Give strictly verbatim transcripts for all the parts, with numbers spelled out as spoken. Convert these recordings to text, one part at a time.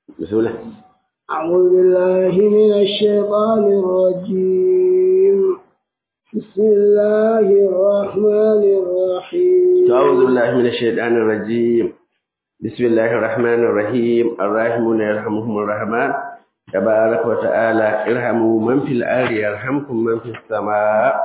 بسم الله. أعوذ بالله من الشيطان الرجيم. بسم الله الرحمن الرحيم. أعوذ بالله من الشيطان الرجيم. بسم الله الرحمن الرحيم. الراحمون يرحمهم الرحمن تبارك وتعالى. ارحموا من في الأرض يرحمكم من في السماء.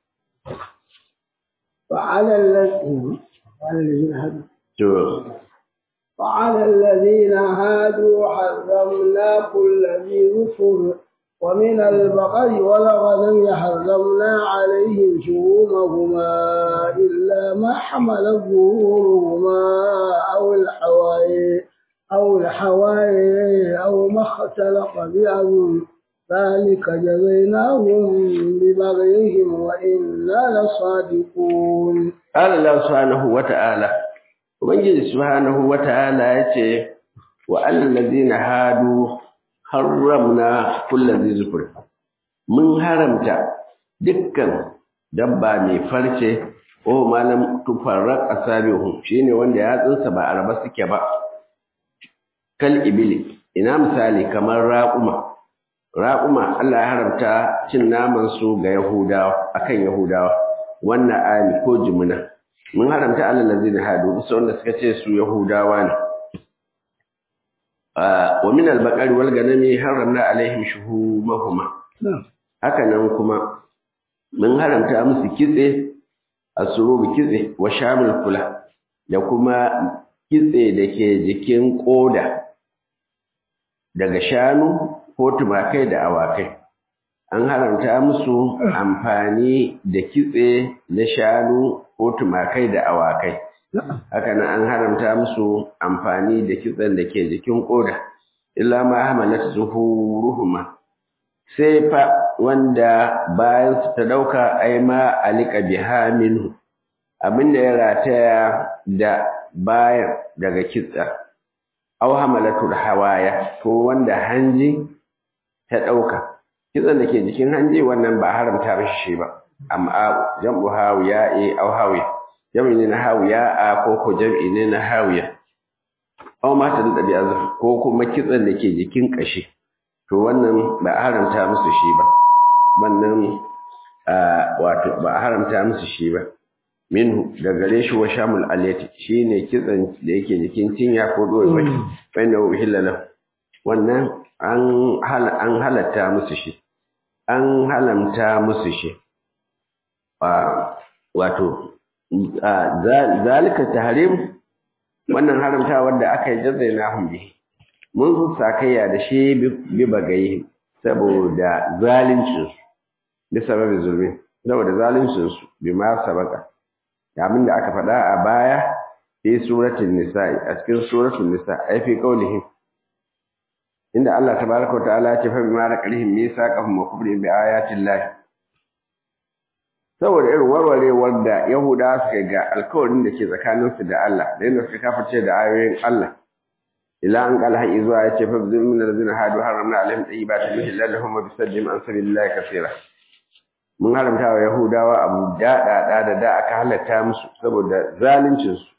وعلى الذين شوف. وعلى الذين هادوا حرمنا كل ذي ظفر ومن البقر والغنم حرمنا عليهم شؤومهما إلا ما حملت ظهورهما أو الحوايا أو الحوايا أو ما اختلط بعظم ذلك جزيناهم ببغيهم وإنا لصادقون. قال الله سبحانه وتعالى Ubangiji subhanahu wata'ala yace wa allazina hadu harramna kullu zikr mun haramta dukkan dabba mai farce ko malam tufarraq asabihu shine wanda yatsunsa ba araba suke ba kal ibili ina misali kamar raquma raquma Allah ya haramta cin naman su ga yahudawa akan yahudawa wannan ami ko jumuna mun haramta alal ladina hadu bisa wanda suka ce su yahudawa ne wa min al-baqari wal ganami haramna alaihim shuhumahuma haka nan kuma mun haramta musu kitse asrubi kitse wa shamil kula da kuma kitse dake jikin koda daga shanu ko tumakai da awakai an haramta musu amfani da kitse na shanu ko tumakai da awakai haka nan an haramta musu amfani da kitsen da ke jikin koda illa ma hamalat zuhuruhuma sai fa wanda bayan su ta dauka ai ma alika biha minhu abinda ya rataya da bayan daga kitsa aw hamalatul hawaya ko wanda hanji ta dauka kitsan da ke jikin hanji wannan ba haramta mishi shi ba amma jam'u hawiya e aw hawiya jam'i ne na hawiya a ko ko jam'i ne na hawiya aw ma ta da bi'az ko kuma kitsan da ke jikin kashi to wannan ba haramta musu shi ba wannan wato ba haramta musu shi ba minhu da gare shi wa shamul alati shine kitsan da yake jikin cinya ko doyi wani wanda uhillala wannan an an halatta musu shi an halamta musu shi wato zalika tahrim wannan haramta wanda aka yi jazaina hum bi mun su sakayya da shi bi bagayi saboda zalincin su bi sababi zulmi saboda zalincin su bi ma sabaka abin da aka faɗa a baya fi suratul nisa a cikin suratul nisa ai fi qaulihi inda Allah tabaaraka wa ta'ala ya ce fa bima raqalihim misaqahum wa kufrihim bi ayati llahi saboda irin warwarewar da Yahudawa suka ga alkawarin da ke tsakaninsu da Allah da yadda suka kafirce da ayoyin Allah ila an qala hayy zuwa yace fa bizil min allazina hadu haramna alaihim tayyibatin yuhillu lahum wa bisaddihim an sabilillahi kaseera mun haramta wa Yahudawa abu da da da da aka halatta musu saboda zaluncin su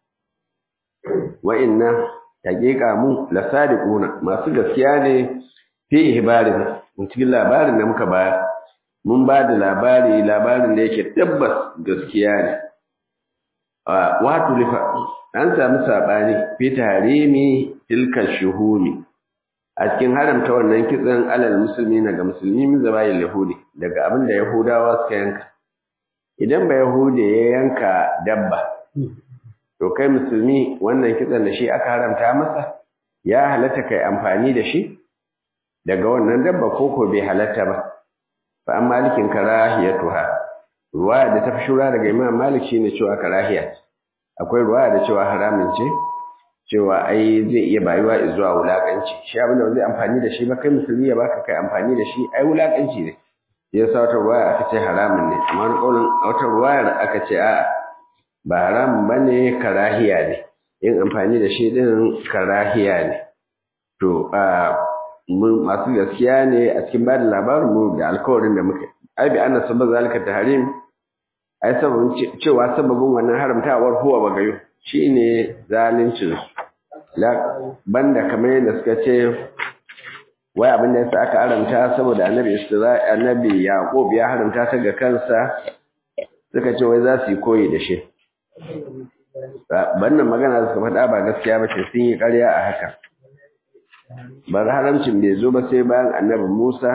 wa inna taqiqa mu lasadiquna masu gaskiya ne fi ihbarin cikin labarin da muka bayar mun ba da labari labarin da yake tabbas gaskiya ne wato lifa an samu sabani fi tahrimi tilka shuhumi a cikin haramta wannan kitsan alal musulmi ga musulmi min zabayil yahudi daga abin da yahudawa suka yanka idan ba yahudi ya yanka dabba to kai musulmi wannan kitsan da shi aka haramta masa ya halatta kai amfani da shi daga wannan dabba koko bai halatta ba fa an malikin karahiyatuha ruwaya da ta fi shura daga imam malik shine cewa karahiya akwai ruwaya da cewa haramin ce cewa ai zai iya bayuwa zuwa wulakanci shi abin da zai amfani da shi ba kai musulmi ya baka kai amfani da shi ai wulakanci ne ya sa wata ruwaya aka ce haramin ne amma kaulin wata ruwayar aka ce a'a ba haramun bane karahiya ne yin amfani da shi din karahiya ne to a masu gaskiya ne a cikin bada labarin mu da alkawarin da muka ai bi anna sabab zalika tahrim ai sababin cewa sababin wannan haramtawar huwa bagayo shine zalincin la banda kamar yadda suka ce wai abin da yasa aka haramta saboda annabi Isra'il annabi Yaqub ya haramta ta ga kansa suka ce wai za su yi koyi da shi wannan magana da suka faɗa ba gaskiya ba ce sun yi ƙarya a haka bar haramcin bai zo ba sai bayan annabi Musa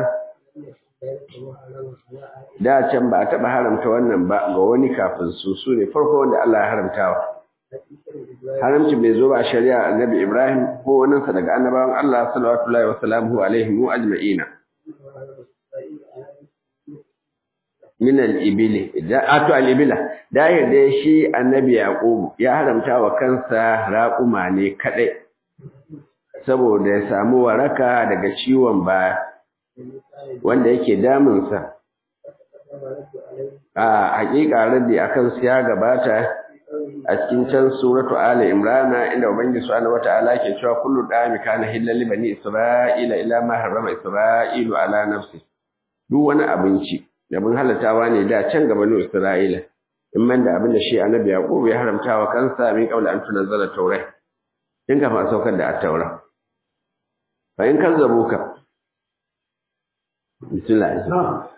da can ba a taɓa haramta wannan ba ga wani kafin su su ne farko wanda Allah ya haramtawa haramcin bai zo ba a shari'a annabi Ibrahim ko waninsa daga annabawan Allah sallallahu alaihi wasallam alaihim ajma'ina min al-ibili da ato al-ibila da yadda shi annabi Yaqub ya haramta wa kansa raquma ne kadai saboda ya samu waraka daga ciwon baya wanda yake damunsa a hakika raddi akan su ya gabata a cikin can suratu ali imran inda ubangiji subhanahu wataala ke cewa kullu dami kana hillal li bani isra'ila ila ma harrama isra'ilu ala nafsi duk wani abinci da mun halatawa ne da can gabanin isra'ila in man da abin da shi annabi yaqub ya haramta wa kansa min qabla an tunzala tawrat in ka fa saukar da at-taura fa in kazzabuka bismillah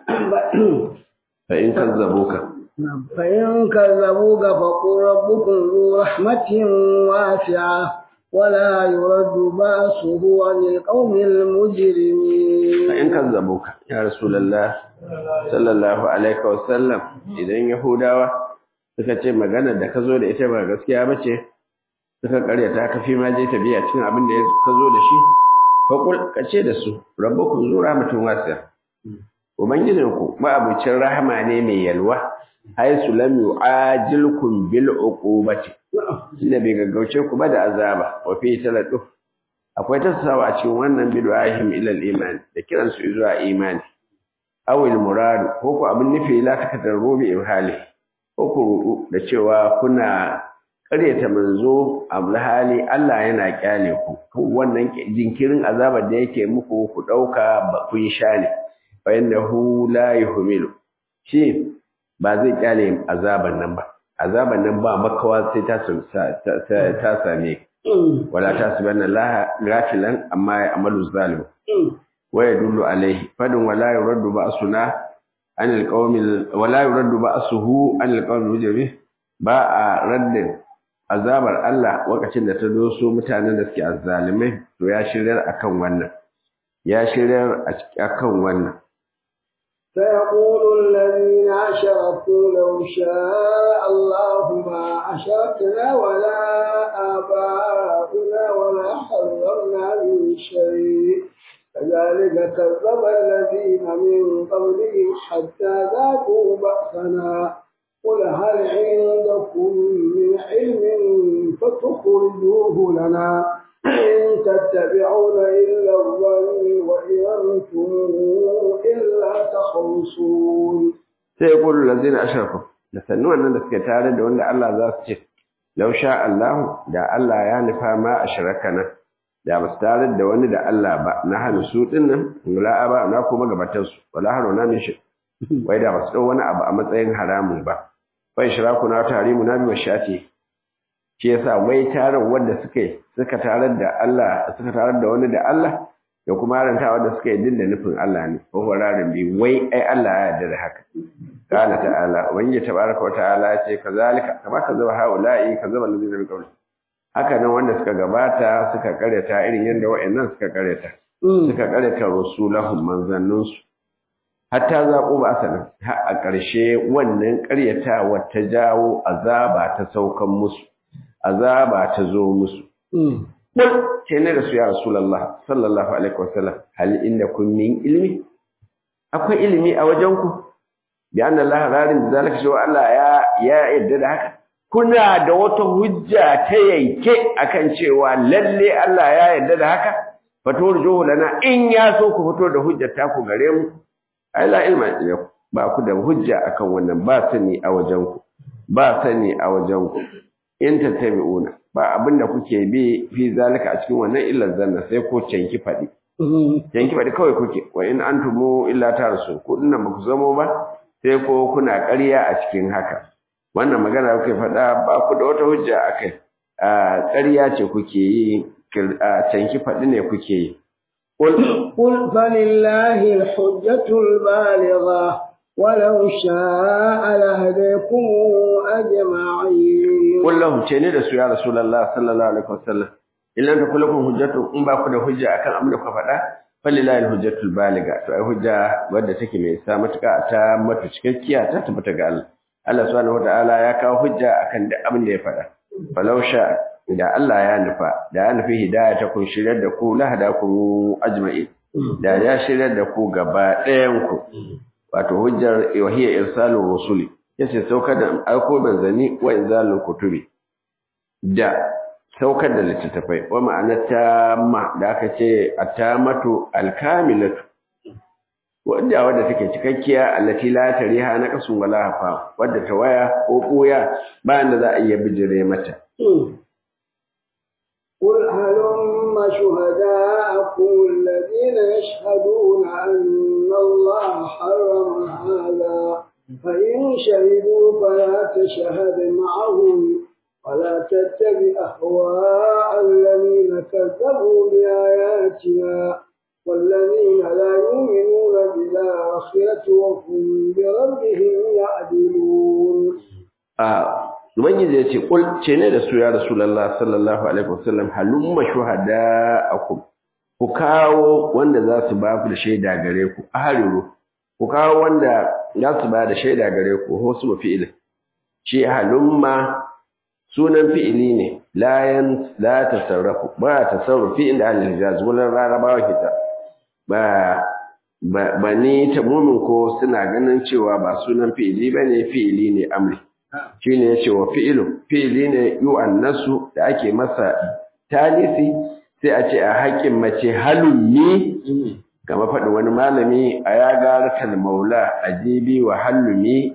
fa in kazzabuka فإن كذبوك فقل ربكم ذو رحمة واسعة ولا يرد بأسه عن القوم المجرمين فإن كذبوك يا رسول الله صلى الله عليه وسلم idan yahudawa suka ce magana da ka zo da ita ba gaskiya bace suka karyata ka fi ma je ta biya cikin abin da ka zo da shi faqul kace da su rabbukum zu rahmatun wasi'a ubangijinku ma abucin rahama ne mai yalwa haisu lam yu'ajilkum bil uqubati inda bai gaggauce ku ba da azaba wa fi taladu akwai tasawa a cikin wannan bid'ahim ila al-iman da kiran su zuwa imani aw al-murad ko ku abin nufi la takadaru bi imhali ko ku rudu da cewa kuna ƙaryata manzo hali Allah yana kyale ku wannan jinkirin azabar da yake muku ku dauka ba ku yi shane fa innahu la yuhmilu shi ba zai kyale azaban nan ba azaban nan ba makawa sai ta ta same wala tasbanna la ghafilan amma amalu zalim wa yadullu alayhi fadun wala yuraddu ba'suna anil qawmil wala yuraddu ba'suhu anil qawmil mujrimin ba a raddin azabar Allah lokacin da ta doso mutanen da suke azzalimai to ya shiryar akan wannan ya shiryar akan wannan سيقول الذين أشركوا لو شاء الله ما أشركنا ولا آباؤنا ولا حرمنا من شيء كذلك كذب الذين من قبلهم حتى ذاقوا بأسنا قل هل عندكم من علم فتخرجوه لنا إن تتبعون إلا الظن وإن أنتم إلا تخرصون سيقول الذين أشركوا لسنوا أن نسكتار دون الله ذات شيء لو شاء الله دا الله يعني فما أشركنا da ba su tarar da wani da Allah ba na hannu su dinnan wala ba na kuma gabatar su wala haruna min shi wai da ba su dau wani abu a matsayin haramun ba fa ishraku na tarimu na bi washati shi yasa wai tarar wanda suka suka tarar da Allah suka tarar da wani da Allah da kuma ranta wanda suka yi dinda nufin Allah ne ko horarin bi wai ai Allah ya yarda da haka qala ta'ala wani tabaraka wa ta'ala ya ce kazalika kama kazaba haula'i kazaba allazina min qabli haka nan wanda suka gabata suka kareta irin yanda wa'annan suka kareta suka kareta rasulahum manzannunsu hatta zaqu ba asalan har a ƙarshe wannan ƙaryatawa ta jawo azaba ta saukan musu azaba ta zo musu kul ce ne da su ya rasulullah sallallahu alaihi wasallam hal indakum min ilmi akwai ilimi a wajen ku bi anna allah radin zalika shi Allah ya ya yadda da haka kuna da wata hujja ta yanke akan cewa lalle Allah ya yarda da haka faturjuhu lana in ya so ku fito da hujjar ta ku gare mu ai la ilma ilaku ba ku da hujja akan wannan ba sani a wajen ku ba sani a wajen ku in tattabi'una ba abinda kuke bi fi zalika a cikin wannan illar zanna sai ko canki fadi canki fadi kawai kuke wa in antumu illa tarsu ku dinnan ba ku zamo ba sai ko kuna ƙarya a cikin haka wannan magana kuke faɗa ba ku da wata hujja akai ƙarya ce kuke yi canki faɗi ne kuke yi قل قل فلله الحجة البالغة ولو شاء لهديكم أجمعين قل لهم تشيني da su ya Rasulullah sallallahu alaihi wasallam illan ta kullakum hujjatu in ba ku da hujja akan abin da ku faɗa falillahi alhujjatul baliga to ai hujja wadda take mai sa matuƙa ta matu cikakkiya ta tabbata ga Allah Allah subhanahu wataala ya kawo hujja akan duk abin da ya faɗa falau sha da Allah ya nufa da ya nufi hidayata kun shiryar da ku lahada ku ajma'i da ya shiryar da ku gaba ɗayan ku wato hujjar wahiyya irsalur rusuli yace saukar da aiko manzani wa inzalul kutubi da saukar da littattafai wa ma'anata ma da aka ce atamatu alkamilatu wadda wadda take cikakkiya allati la tariha na kasun wala hafa wadda ta waya ko koya bayan da za a iya bijire mata قل هلم شهداءكم الذين يشهدون أن الله حرم هذا فإن شهدوا فلا تشهد معهم ولا تتبع أهواء الذين كذبوا بآياتنا والذين لا يؤمنون بالآخرة وهم بربهم يعدلون آه. Ubangiji ya ce, "Kul ce ne da su ya Rasulallah sallallahu Alaihi wasallam halumma shuhada akum, ku kawo wanda za su ba ku da shaida gare ku, a hariru, ku kawo wanda za su ba da shaida gare ku, wasu ba fi'ilin. Shi halumma sunan fi'ili ne, layan la ta sarrafu, ba ta sarrafi inda halin hijaz, wurin rarabawa kita, ba ba ni ta mumin ko suna ganin cewa ba sunan fi'ili ba ne fi'ili ne amri. Shi ne ya ce wa fi'ilu, fi'ili ne yi annasu da ake masa talisi sai a ce a haƙƙin mace halummi, kama faɗin wani malami a ya gara kalmaula a jibi wa hallumi,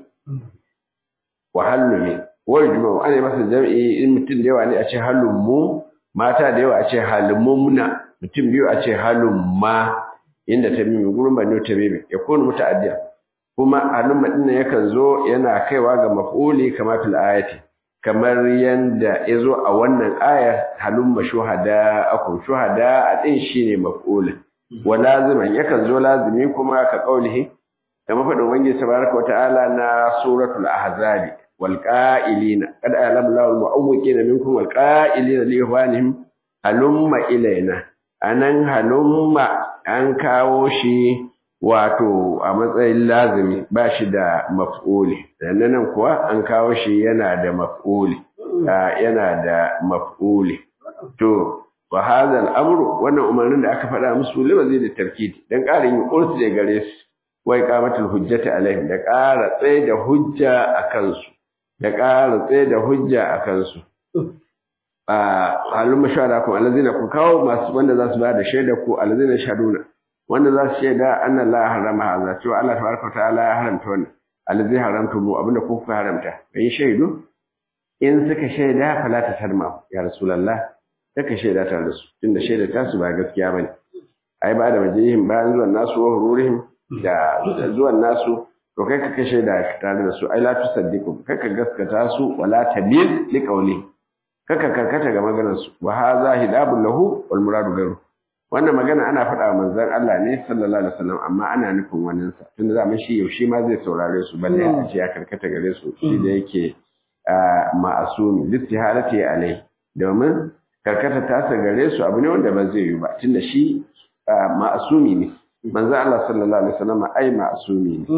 wa hallumi, wani juma'u ana masa jam'i in mutum da yawa ne a ce halummu, mata da yawa a ce halumumna, mutum biyu a ce halumma, inda ta mimi gurin ba ne ta mimi, ya kone mutu addiya. Kuma halumma ɗin yakan zo yana kaiwa ga maf'uli kamar fil ayati kamar yanda ya zo a wannan ayar halumma shuhada akum shuhada a ɗin shine maf'ulin wa laziman yakan zo lazimi kuma ka qaulihi kamar faɗin ubangiji tabaraka wa ta'ala na suratul ahzab wal qa'ilina qad a'lamu Allahu al-mu'awwiqina minkum wal qa'ilina li ikhwanihim halumma ilaina anan halumma an kawo shi wato a matsayin lazimi ba shi da maf'uli sannan nan kuwa an kawo shi yana da maf'uli yana da maf'uli to wa hadha al-amru wannan umarnin da aka faɗa musu liba zai da tarkidi dan ƙarin yin ursu da gare su wa iqamatul hujjati alaihim da ƙara tsaye da hujja akan su da ƙara tsaye da hujja akan su a halin mashahada kuma allazina ku kawo masu wanda za su ba da shaida ku allazina shaduna wanda za su shaida anna la harama haza cewa Allah tabaraka ta'ala ya haramta wannan allazi haramtu mu abinda ku kuka haramta bai shaidu in suka shaida fala ta tarma ya rasulullah kaka shaida tare da su tunda shaida ta su ba gaskiya bane ai ba da majihim bayan zuwan nasu wa hururihim da zuwan nasu to kai kaka shaida tare da su ai la tusaddiqu kaka gaskata su wala tabil liqawli kaka karkata ga maganar su wa hadha hidabul lahu wal muradu ghayru wannan magana ana faɗa wa manzon Allah ne sallallahu alaihi wasallam amma ana nufin wannan sa tunda zaman shi yaushe ma zai saurare su balle a ce ya karkata gare su shi da yake ma'asumi listihalati alai domin karkata ta sa gare su abu ne wanda ba zai yi ba tunda shi ma'asumi ne manzon Allah sallallahu alaihi wasallam ai ma'asumi ne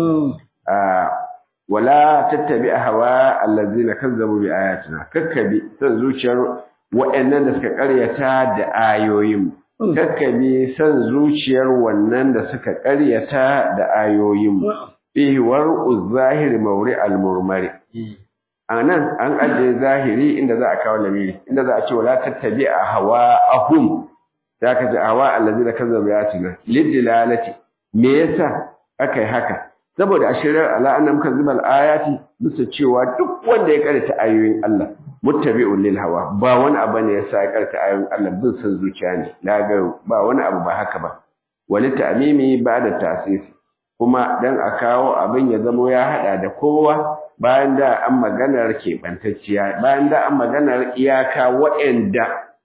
wala tattabi hawa allazina kazzabu bi ayatina kakkabi san zuciyar wa'annan da suka karyata da ayoyin kakkabi san zuciyar wannan da suka karyata da ayoyin fihi war'u zahiri mawri al-murmari anan an aje zahiri inda za a kawo lamiri inda za a ce wala tattabi hawa ahum zaka ji hawa allazina kazzabu bi ayatina lidilalati me yasa akai haka saboda ashirar ala annam kazibal ayati bisa cewa duk wanda ya karanta ayoyin Allah muttabi'un lil hawa ba wani abu ne yasa ya karanta ayoyin Allah bin san zuciya ne laga ba wani abu ba haka ba wali ta'mimi ba'da ta'sis kuma dan a kawo abin ya zamo ya hada da kowa bayan da an maganar keɓantacciya bayan da an maganar iyaka waɗanda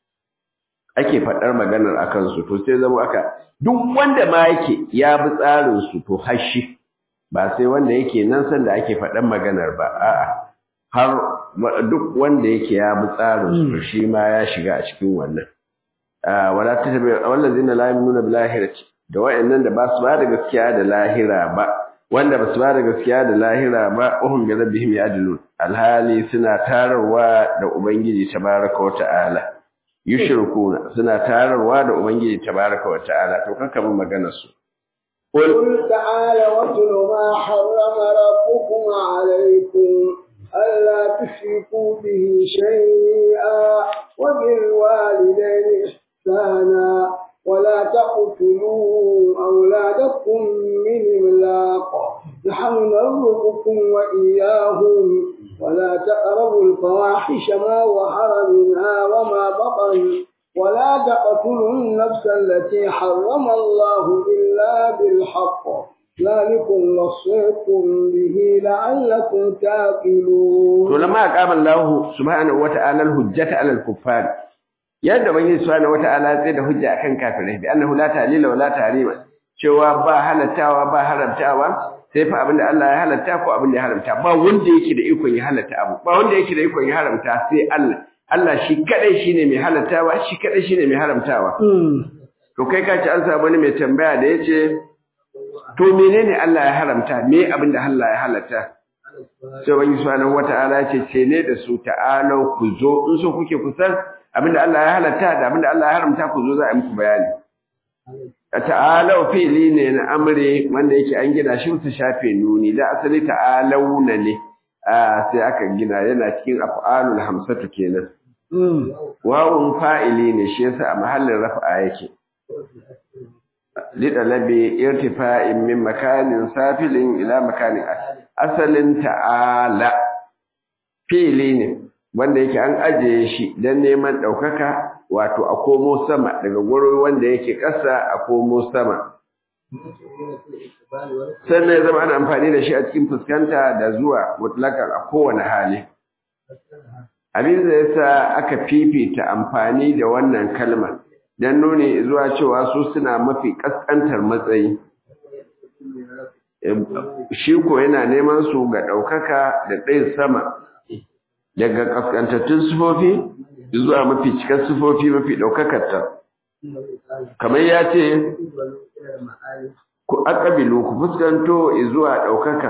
ake faɗar maganar a kansu to sai zama aka duk wanda ma yake ya bi tsarin su to hashi ba sai wanda yake nan san da ake faɗar maganar ba a'a har duk wanda yake ya bi tsarin su shi ma ya shiga a cikin wannan wala tatabi wallazina la yu'minuna bil akhirati da wayannan da ba su ba da gaskiya da lahira ba wanda ba su ba da gaskiya da lahira ba uhum bi rabbihim ya'dilun alhali suna tararwa da ubangiji tabaraka wa ta'ala yushrikuna suna tararwa da ubangiji tabaraka wa ta'ala to kanka mun magana su قل تعالى واتل ما حرم ربكم عليكم ألا تشركوا به شيئا وبالوالدين إحسانا ولا تقتلوا أولادكم من إملاق نحن نرزقكم وإياهم ولا تقربوا الفواحش ما ظهر منها وما بطن ولا تقتلوا النفس التي حرم الله إلا بالحق ذلكم وصيكم به لعلكم تعقلون. ولما أقام الله سبحانه وتعالى الحجة على الكفار yadda bangi subhanahu wataala sai da hujja akan kafirai bi annahu la ta'lila wa la ta'rima cewa ba halattawa ba haramtawa sai fa abinda Allah ya halatta ko abinda ya haramta ba wanda yake da ikon ya halatta abu ba wanda yake da ikon ya haramta sai Allah Allah shi kadai shine mai halattawa shi kadai shine mai haramtawa to kai ka ci an samu wani mai tambaya da yace to menene Allah ya haramta me abinda Allah ya halatta sai bangi subhanahu wataala ce ce ne da su ta'alau ku zo in so kuke kusan abinda Allah ya halatta da abinda Allah ya haramta ku zo za a yi muku bayani ta'alau fi'li ne na amri wanda yake an gina shi ta shafe nuni da asali ta'alauna ne sai aka gina yana cikin af'alul hamsatu kenan wawun fa'ili ne shi yasa a mahallin raf'a yake lidalabi irtifa'in min makanin safilin ila makanin asalin ta'ala fi'li ne wanda yake an ajiye shi don neman ɗaukaka wato a komo sama daga gurin wanda yake ƙasa a komo sama sannan ya zama ana amfani da shi a cikin fuskanta da zuwa mutlakan a kowane hali abin da yasa aka fifita amfani da wannan kalma don nuni zuwa cewa su suna mafi ƙasƙantar matsayi shi ko yana neman su ga ɗaukaka da ɗayin sama daga kaskantattun sifofi zuwa mafi cikar sifofi mafi ɗaukakarta kamar ya ce ku akabilu ku fuskanto zuwa ɗaukaka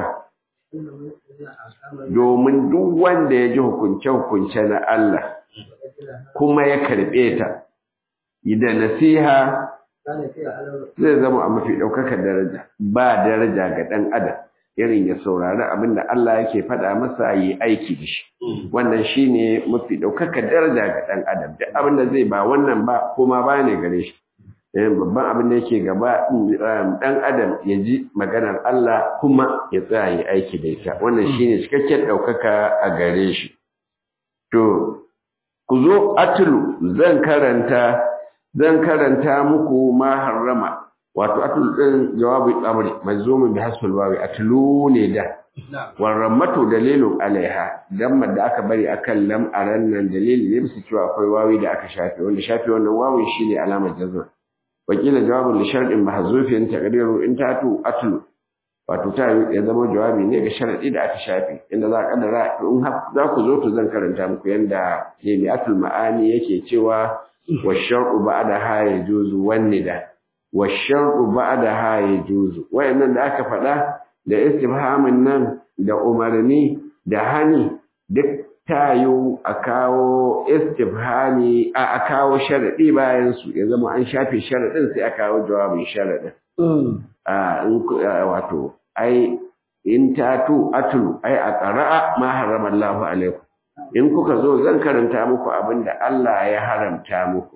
domin duk wanda ya ji hukunce-hukunce na Allah kuma ya karɓe ta da nasiha zai zama a mafi ɗaukakar daraja ba daraja ga ɗan adam irin ya saurari abin da Allah yake faɗa masa yi aiki da shi wannan shine mafi ɗaukakar daraja ga ɗan adam duk abin da zai ba wannan ba kuma ba ne gare shi babban abin da yake gaba ɗan adam ya ji maganar Allah kuma ya tsaya yi aiki da ita wannan shine cikakken ɗaukaka a gare shi to ku zo atlu zan karanta zan karanta muku ma harrama wato atul din jawabi amri majzumun bi hasful wawi atlu ne da warramatu dalilun alaiha dan da aka bari akan lam aran nan dalili ne bisa cewa akwai wawi da aka shafe wanda shafe wannan wawin shine alamar jazma wakila jawabun li shar'in mahzufin taqdiru in tatu atlu wato ta ya zama jawabi ne ga sharadi da aka shafe inda za ka kaddara in za ku zo to zan karanta muku yanda jami'atul ma'ani yake cewa wa shar'u ba'daha yajuzu wan nida والشرط بعدها يجوز wayannan da aka faɗa da istifhamin nan da umarni da hani duk tayo a kawo istifhami a kawo sharadi bayan su ya zama an shafe sharadin sai a kawo jawabin sharadin a in wato ai in tatu atlu ai a qara'a ma harrama Allahu alaikum in kuka zo zan karanta muku abinda Allah ya haramta muku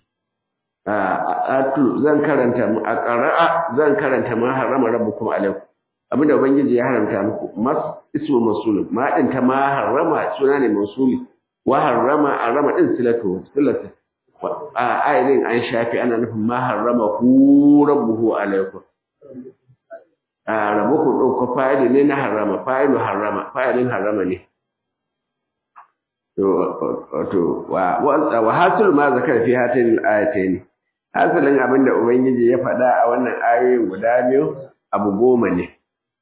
atu zan karanta mu a qara'a zan karanta ma harama rabbukum alaikum abinda ubangiji ya haramta muku mas ismu mawsul ma din ta ma harama suna ne mawsuli wa harama harama din silatu silatu a ayin an shafi ana nufin ma harama hu rabbuhu alaikum a rabbukum ɗin ko fa'ili ne na harama fa'ilu harama fa'ilin harama ne to to wa wa hasul ma zakar fi hatin ayatayn hasalin abinda ubangiji ya faɗa a wannan ayoyin guda biyu abu goma ne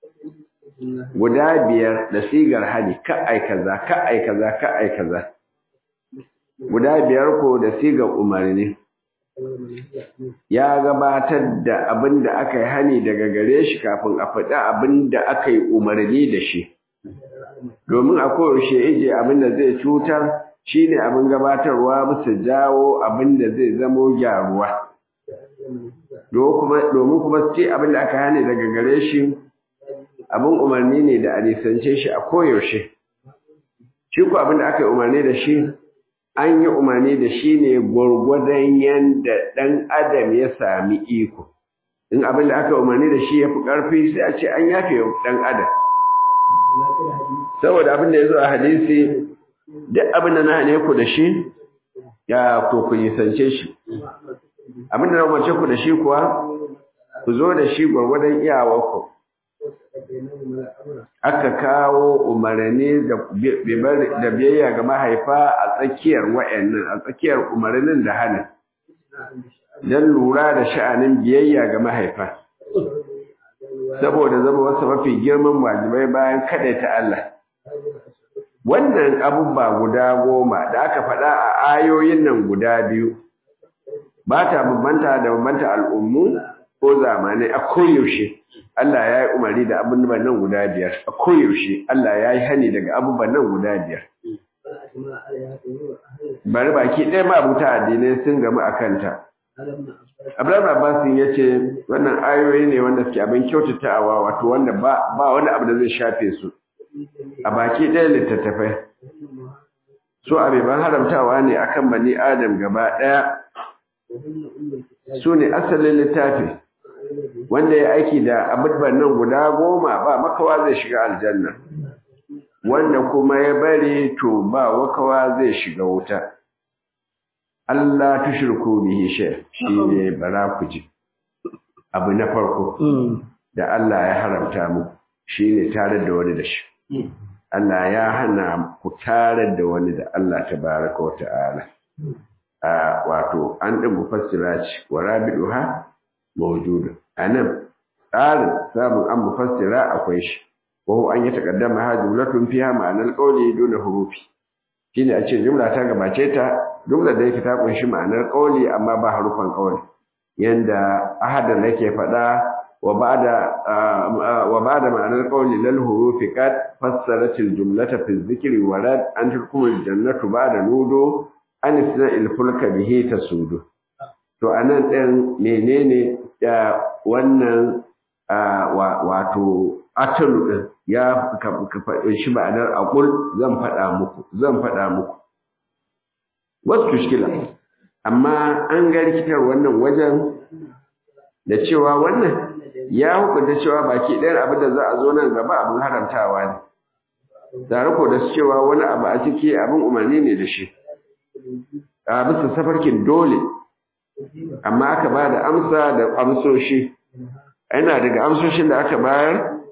guda biyar da sigar hadi ka ai kaza ka ai kaza ka ai kaza guda biyar ko da sigar umarni ya gabatar da abin da aka yi hani daga gare shi kafin a faɗi abin da aka yi umarni da shi domin a koyaushe ije abin da zai cutar shine abin gabatarwa bisa jawo abin da zai zamo gyaruwa domin kuma ce abin da aka hani daga gare shi abin umarni ne da a nisance shi a koyaushe shi ko abin da aka yi umarni da shi an yi umarni da shi ne gwargwadon yadda ɗan adam ya sami iko in abin da aka umarni da shi ya fi ƙarfi sai a ce an yafe ɗan adam saboda abin da ya zo a hadisi duk abin da na hane ku da shi ya ko ku nisance shi abin da na umarce ku da shi kuwa ku zo da shi gwargwadon iyawarku aka kawo umarni da biyayya ga mahaifa a tsakiyar wa'annan a tsakiyar umarnin da hana don lura da sha'anin biyayya ga mahaifa saboda zama wasu mafi girman wajibai bayan ta Allah wannan abubuwa guda goma da aka faɗa a ayoyin nan guda biyu ba ta bambanta da bambanta al'ummu ko zamanai a koyaushe Allah ya yi umarni da abubuwan nan guda biyar a koyaushe Allah ya yi hani daga abubuwan nan guda biyar bari baki ɗaya ma abuta addinai sun gamu a kanta Abdullahi Abbas ya ce wannan ayoyi ne wanda suke abin kyautatawa wato wanda ba ba wani abu da zai shafe su a baki ɗaya littattafai su abeban haramtawa ne akan bani Adam gaba ɗaya su ne asalin littafi wanda ya aiki da abubuwan nan guda goma ba makawa zai shiga aljanna wanda kuma ya bari to ba makawa zai shiga wuta Allah tushirku bihi shay shine bara ku ji abu na farko da Allah ya haramta mu shine tare da wani da shi Allah ya hana ku tare da wani da Allah tabaraka wa ta'ala a wato an din mufassira ce wa rabiduha mawjuda anan tsarin samun an mufassira akwai shi ko an yi takaddama ha jumlatun fiha ma'anar qawli duna hurufi shine a ce jumla ta gabace ta jumla da yake ta kunshi ma'anar qawli amma ba harufan qawli yanda ahadan yake fada wa ba'da wa ba'da ma'anar qawli lal hurufi qad fassarat al jumlata fi dhikri wa rad an tilkum al jannatu ba'da nudu an isna'il fulka bihi tasudu to anan din menene da wannan wato atalu din ya ka faɗi shi ma'anar aqul zan faɗa muku zan faɗa muku wasu tushkila amma an ga rikitar wannan wajen da cewa wannan ya hukunta cewa baki ɗayan abin da za a zo nan gaba abin haramtawa ne tare ko da cewa wani abu a ciki abin umarni ne da shi a bisa safarkin dole amma aka ba da amsa da amsoshi yana daga amsoshin da aka bayar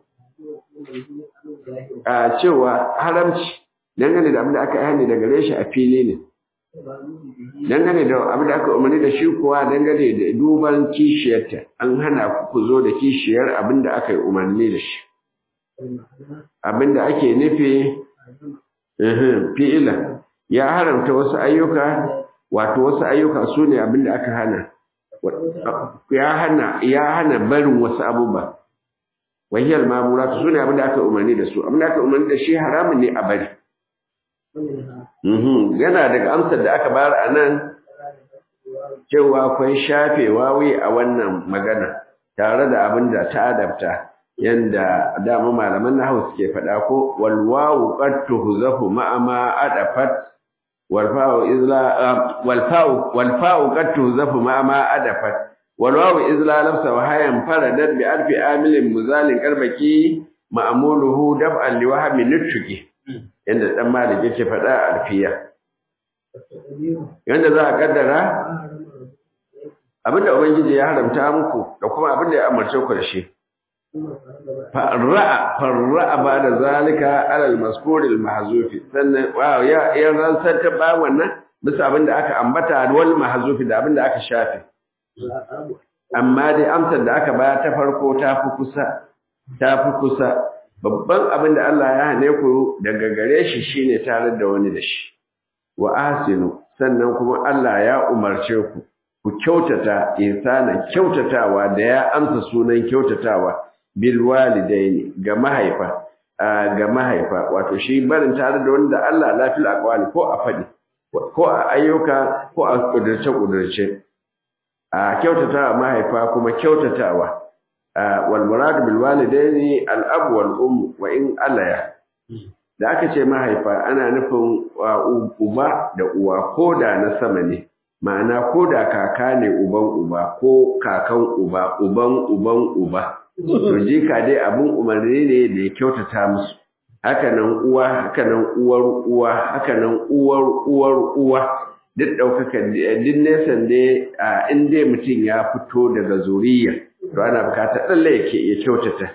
a cewa haramci dangane da abin da aka hani daga gare shi a fili ne dangane da abin da aka umarni da shi kuwa dangane da duban kishiyarta an hana ku zo da kishiyar abin da aka yi umarni da shi abin da ake nufi fi'ila ya haramta wasu ayyuka wato wasu ayyuka su ne abin da aka hana ya hana ya hana barin wasu abubuwa wahiyar mamura su ne abin da aka umarni da su abin da aka umarni da shi haramun ne a bari yana daga amsar da aka bayar a nan cewa akwai shafe wawi a wannan magana tare da abin da ta adabta yanda dama malaman nahwu suke faɗa ko wal wawu qad tuhzafu ma'a ma adafat wal fa'u izla wal fa'u wal fa'u qad tuhzafu ma'a ma adafat wal wawu izla lamsa wa hayan faradat bi alfi amilin muzalin karbaki ma'muluhu dab'an li wahmi nutqi yanda dan malik yake faɗa alfiya yanda za a kaddara abinda ubangiji ya haramta muku da kuma abinda ya amarce ku da shi farra'a farra'a ba da zalika alal maskuril mahzufi sannan wow ya ya rantsar ta ba wannan bisa abin da aka ambata wal mahzufi da abin da aka shafe amma dai amsar da aka baya ta farko ta fi kusa ta fi kusa babban abin da Allah ya hane ku daga gare shi shine tare da wani da shi wa asinu sannan kuma Allah ya umarce ku ku kyautata insana kyautatawa da ya amsa sunan kyautatawa bil walidaini ga mahaifa ga mahaifa wato shi barin tare da wanda Allah lafil aqwali ko a fadi ko a ayyuka ko a kudurce kudurce a kyautatawa mahaifa kuma kyautatawa wal murad bil walidaini al ab wal um wa in alaya da aka ce mahaifa ana nufin uba da uwa ko da na sama ne ma'ana ko da kaka ne uban uba ko kakan uba uban uban uba to jika dai abun umarni ne da ya kyautata musu haka nan uwa haka nan uwar uwa haka nan uwar uwar uwa duk daukaka din nesan ne in dai mutum ya fito daga zuriya to ana bukatar lalle yake ya kyautata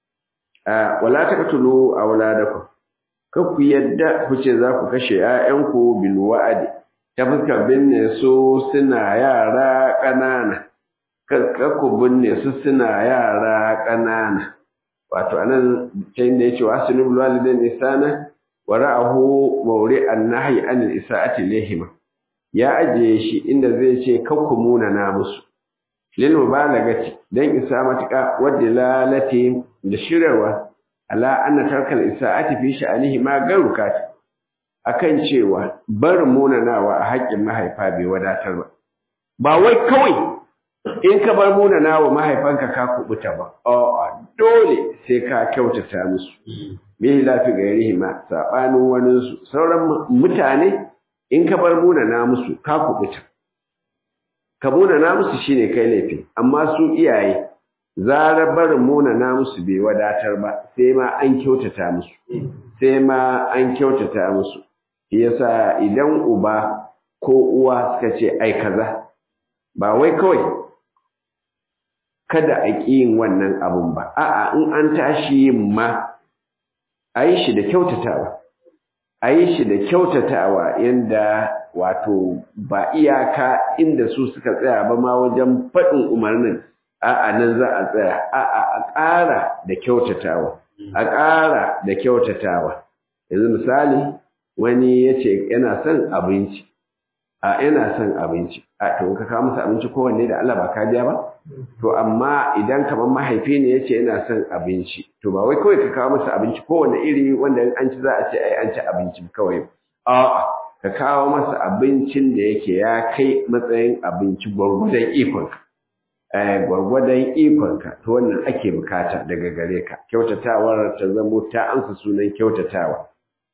wala taqtulu awladakum ku yadda ku ce za ku kashe ƴaƴanku bil wa'adi ta fuskar binne su suna yara ƙanana kakku binne su suna yara ƙanana wato anan ta inda yace wa asinu bil walidain ihsana wa ra'ahu mawri'an nahyi anil isa'ati ilayhima ya ajiye shi inda zai ce kakku muna na musu lil mubalagati dan isa matuka wa dilalati da shirarwa ala anna tarkal isa'ati fi sha'anihi ma garukati akan cewa bar munanawa a haƙƙin mahaifa bai wadatar ba ba wai kawai in ka bar munanawa mahaifanka ka kubuta ba a'a dole sai ka kyautata musu bihi lafi gairihi ma sabanin wani su sauran mutane in ka bar munana musu ka kubuta ka munana musu shine kai laifi amma su iyaye zarar barin munana musu bai wadatar ba sai ma an kyautata musu sai ma an kyautata musu yasa idan uba ko uwa suka ce ai kaza ba wai kawai kada a ƙi yin wannan abun ba a'a in an tashi yin ma a yi shi da kyautatawa a yi shi da kyautatawa yanda wato ba iyaka inda su suka tsaya ba ma wajen faɗin umarnin a'a nan za a tsaya a'a a ƙara da kyautatawa a ƙara da kyautatawa yanzu misali wani ya ce yana son abinci a yana son abinci a to ka kawo masa abinci kowanne da Allah ba ka biya ba to amma idan kamar mahaifi ne ya ce yana son abinci to ba wai kawai ka kawo masa abinci kowanne iri wanda in an ci za a ce ai an ci abinci kawai a'a ka kawo masa abincin da yake ya kai matsayin abinci gwargwadon ikonka gwargwadon ikonka to wannan ake bukata daga gare ka kyautatawar ta zamo ta amsa sunan kyautatawa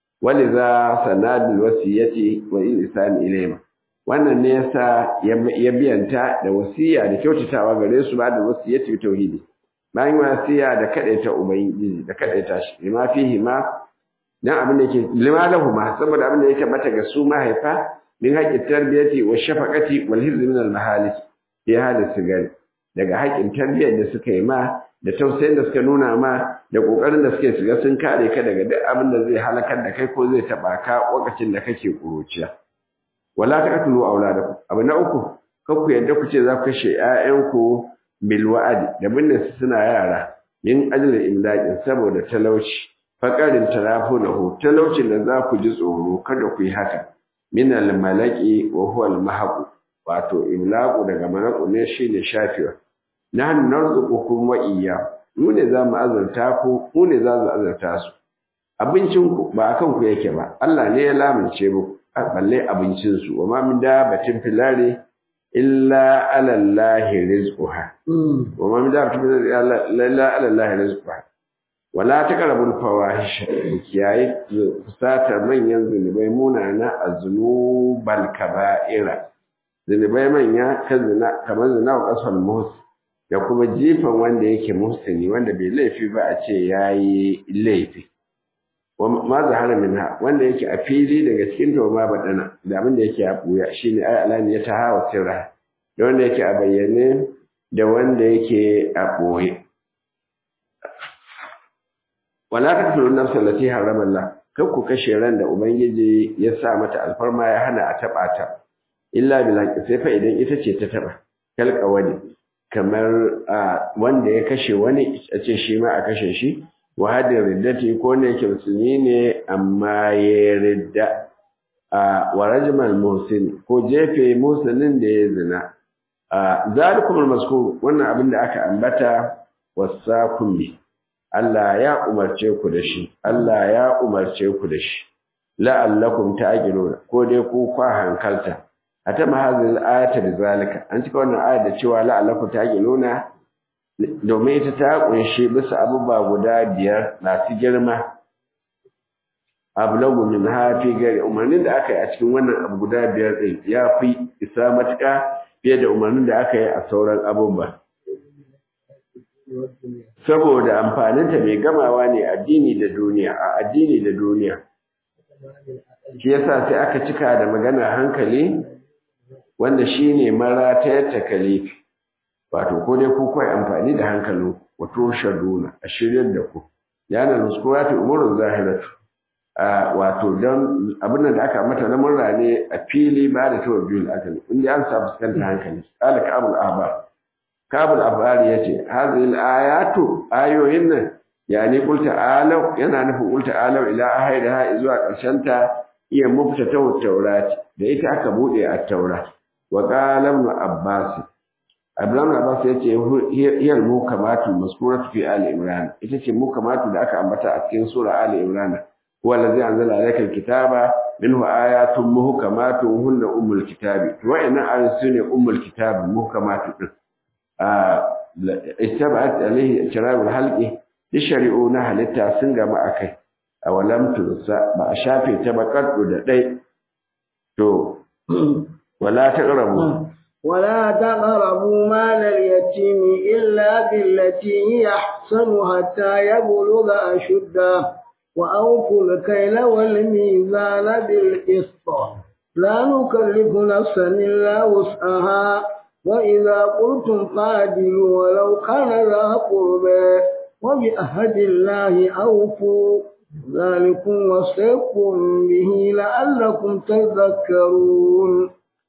waliza sanadul wasiyati wa ihsan ilayma wannan ne yasa ya biyanta da wasiya da kyautatawa gare su ba da wasiyati bi tauhidi bayan wasiya da kadaita ubangiji da kadaita shi lima fihi ma dan abin da yake lima lahuma saboda abin da yake bata ga su mahaifa min haqqi tarbiyati wa shafaqati wal hizz min al mahalik fi halin sigari daga haƙƙin tarbiyyar da suka yi ma da tausayin da suka nuna ma da ƙoƙarin da suke shiga sun kare ka daga duk abin da zai halakar da kai ko zai taɓa ka lokacin da kake ƙuruciya wala taqtulu auladakum abu na uku kar ku yadda ku ce za ku kashe ƴaƴanku bil wa'adi da binne su suna yara min ajli imlaqin saboda talauci faqarin tarafunahu talaucin da za ku ji tsoro kada ku yi haka min al malaki wa huwa al mahqu wato imlaqu daga malaku ne shine shafewa nahnu narzuqukum wa iyya mu ne za mu azurta ku mu ne za mu azurta su abincin ku ba akan ku yake ba Allah ne ya lamince muku balle abincin su wa ma min dabatin filari illa ala Allahi rizquha wa ma min dabatin filari illa ala Allahi rizquha wala taqrabul fawahish kiyaye kusatar manyan zunubai munana azunubal kaba'ira zunubai manya kan zina kamar zina wa kasal muhsin da kuma jifan wanda yake muhsini wanda bai laifi ba a ce yayi laifi ma zahara minha wanda yake a fili daga cikin ta ma badana da abin da yake a buya shine ay alani ya tahawa sirra da wanda yake a bayyane da wanda yake a boye wala taqtulu an-nafsa allati harrama Allah kar ku kashe ran da ubangiji ya sa mata alfarma ya hana a taba ta illa bil haqqi sai fa idan ita ce ta taba kalka wani kamar wanda ya kashe wani a ce shi ma a kashe shi wa hadin riddati ko ne yake musulmi ne amma ya ridda wa rajmal muhsin ko jefe musulmin da ya zina zalikum al-mazkur wannan abin da aka ambata wasakum bi Allah ya umarce ku da shi Allah ya umarce ku da shi la'allakum ta'qiluna ko dai ku kwa hankalta hatta mahazil ayata bizalika an cika wannan ayat da cewa la'allakum ta'qiluna domin ita ta kunshi bisa abubuwa guda biyar masu girma ablagu min hafi gari umarnin da aka yi a cikin wannan abu guda biyar din ya fi isa matuƙa fiye da umarnin da aka yi a sauran abubuwa saboda amfaninta mai gamawa ne addini da duniya a addini da duniya shi yasa sai aka cika da magana hankali wanda shine maratayar takalifi wato ko dai ku kai amfani da hankalin wato shaduna a shiryar da ku yana nuskurati umurun zahiratu a wato dan abin da aka mata na murna ne a fili ba da tawajjul akali inda an sa fuskanta hankali qala kabul ahbar kabul ahbar yace hadhihi ayatu ayoyin nan yani qul ta'ala yana nufin qul ta'ala ila ahaidaha zuwa karshen ta iya mufta tawrat da ita aka bude at-taurat wa qala ibn abbas Abdullahi Abbas ya ce hiyar mukamatu maskuratu fi Ali Imran ita ce mukamatu da aka ambata a cikin sura Ali Imran huwa allazi anzala alayka alkitaba minhu ayatun muhkamatun hunna ummul kitabi to wa'annan ayoyi sune ummul kitabi muhkamatu din ah istabat alayhi sharabul halqi shari'u na halitta sun gama akai awalam tursa ba a shafe ta ba kaddu da dai to wala taqrabu ولا تقربوا مال اليتيم إلا بالتي هي أحسن حتى يبلغ أشده وأوفوا الكيل والميزان بالقسط لا نكلف نفسا إلا وسعها وإذا قلتم فاعدلوا ولو كان ذا قربى وبعهد الله أوفوا ذلكم وصيكم به لعلكم تذكرون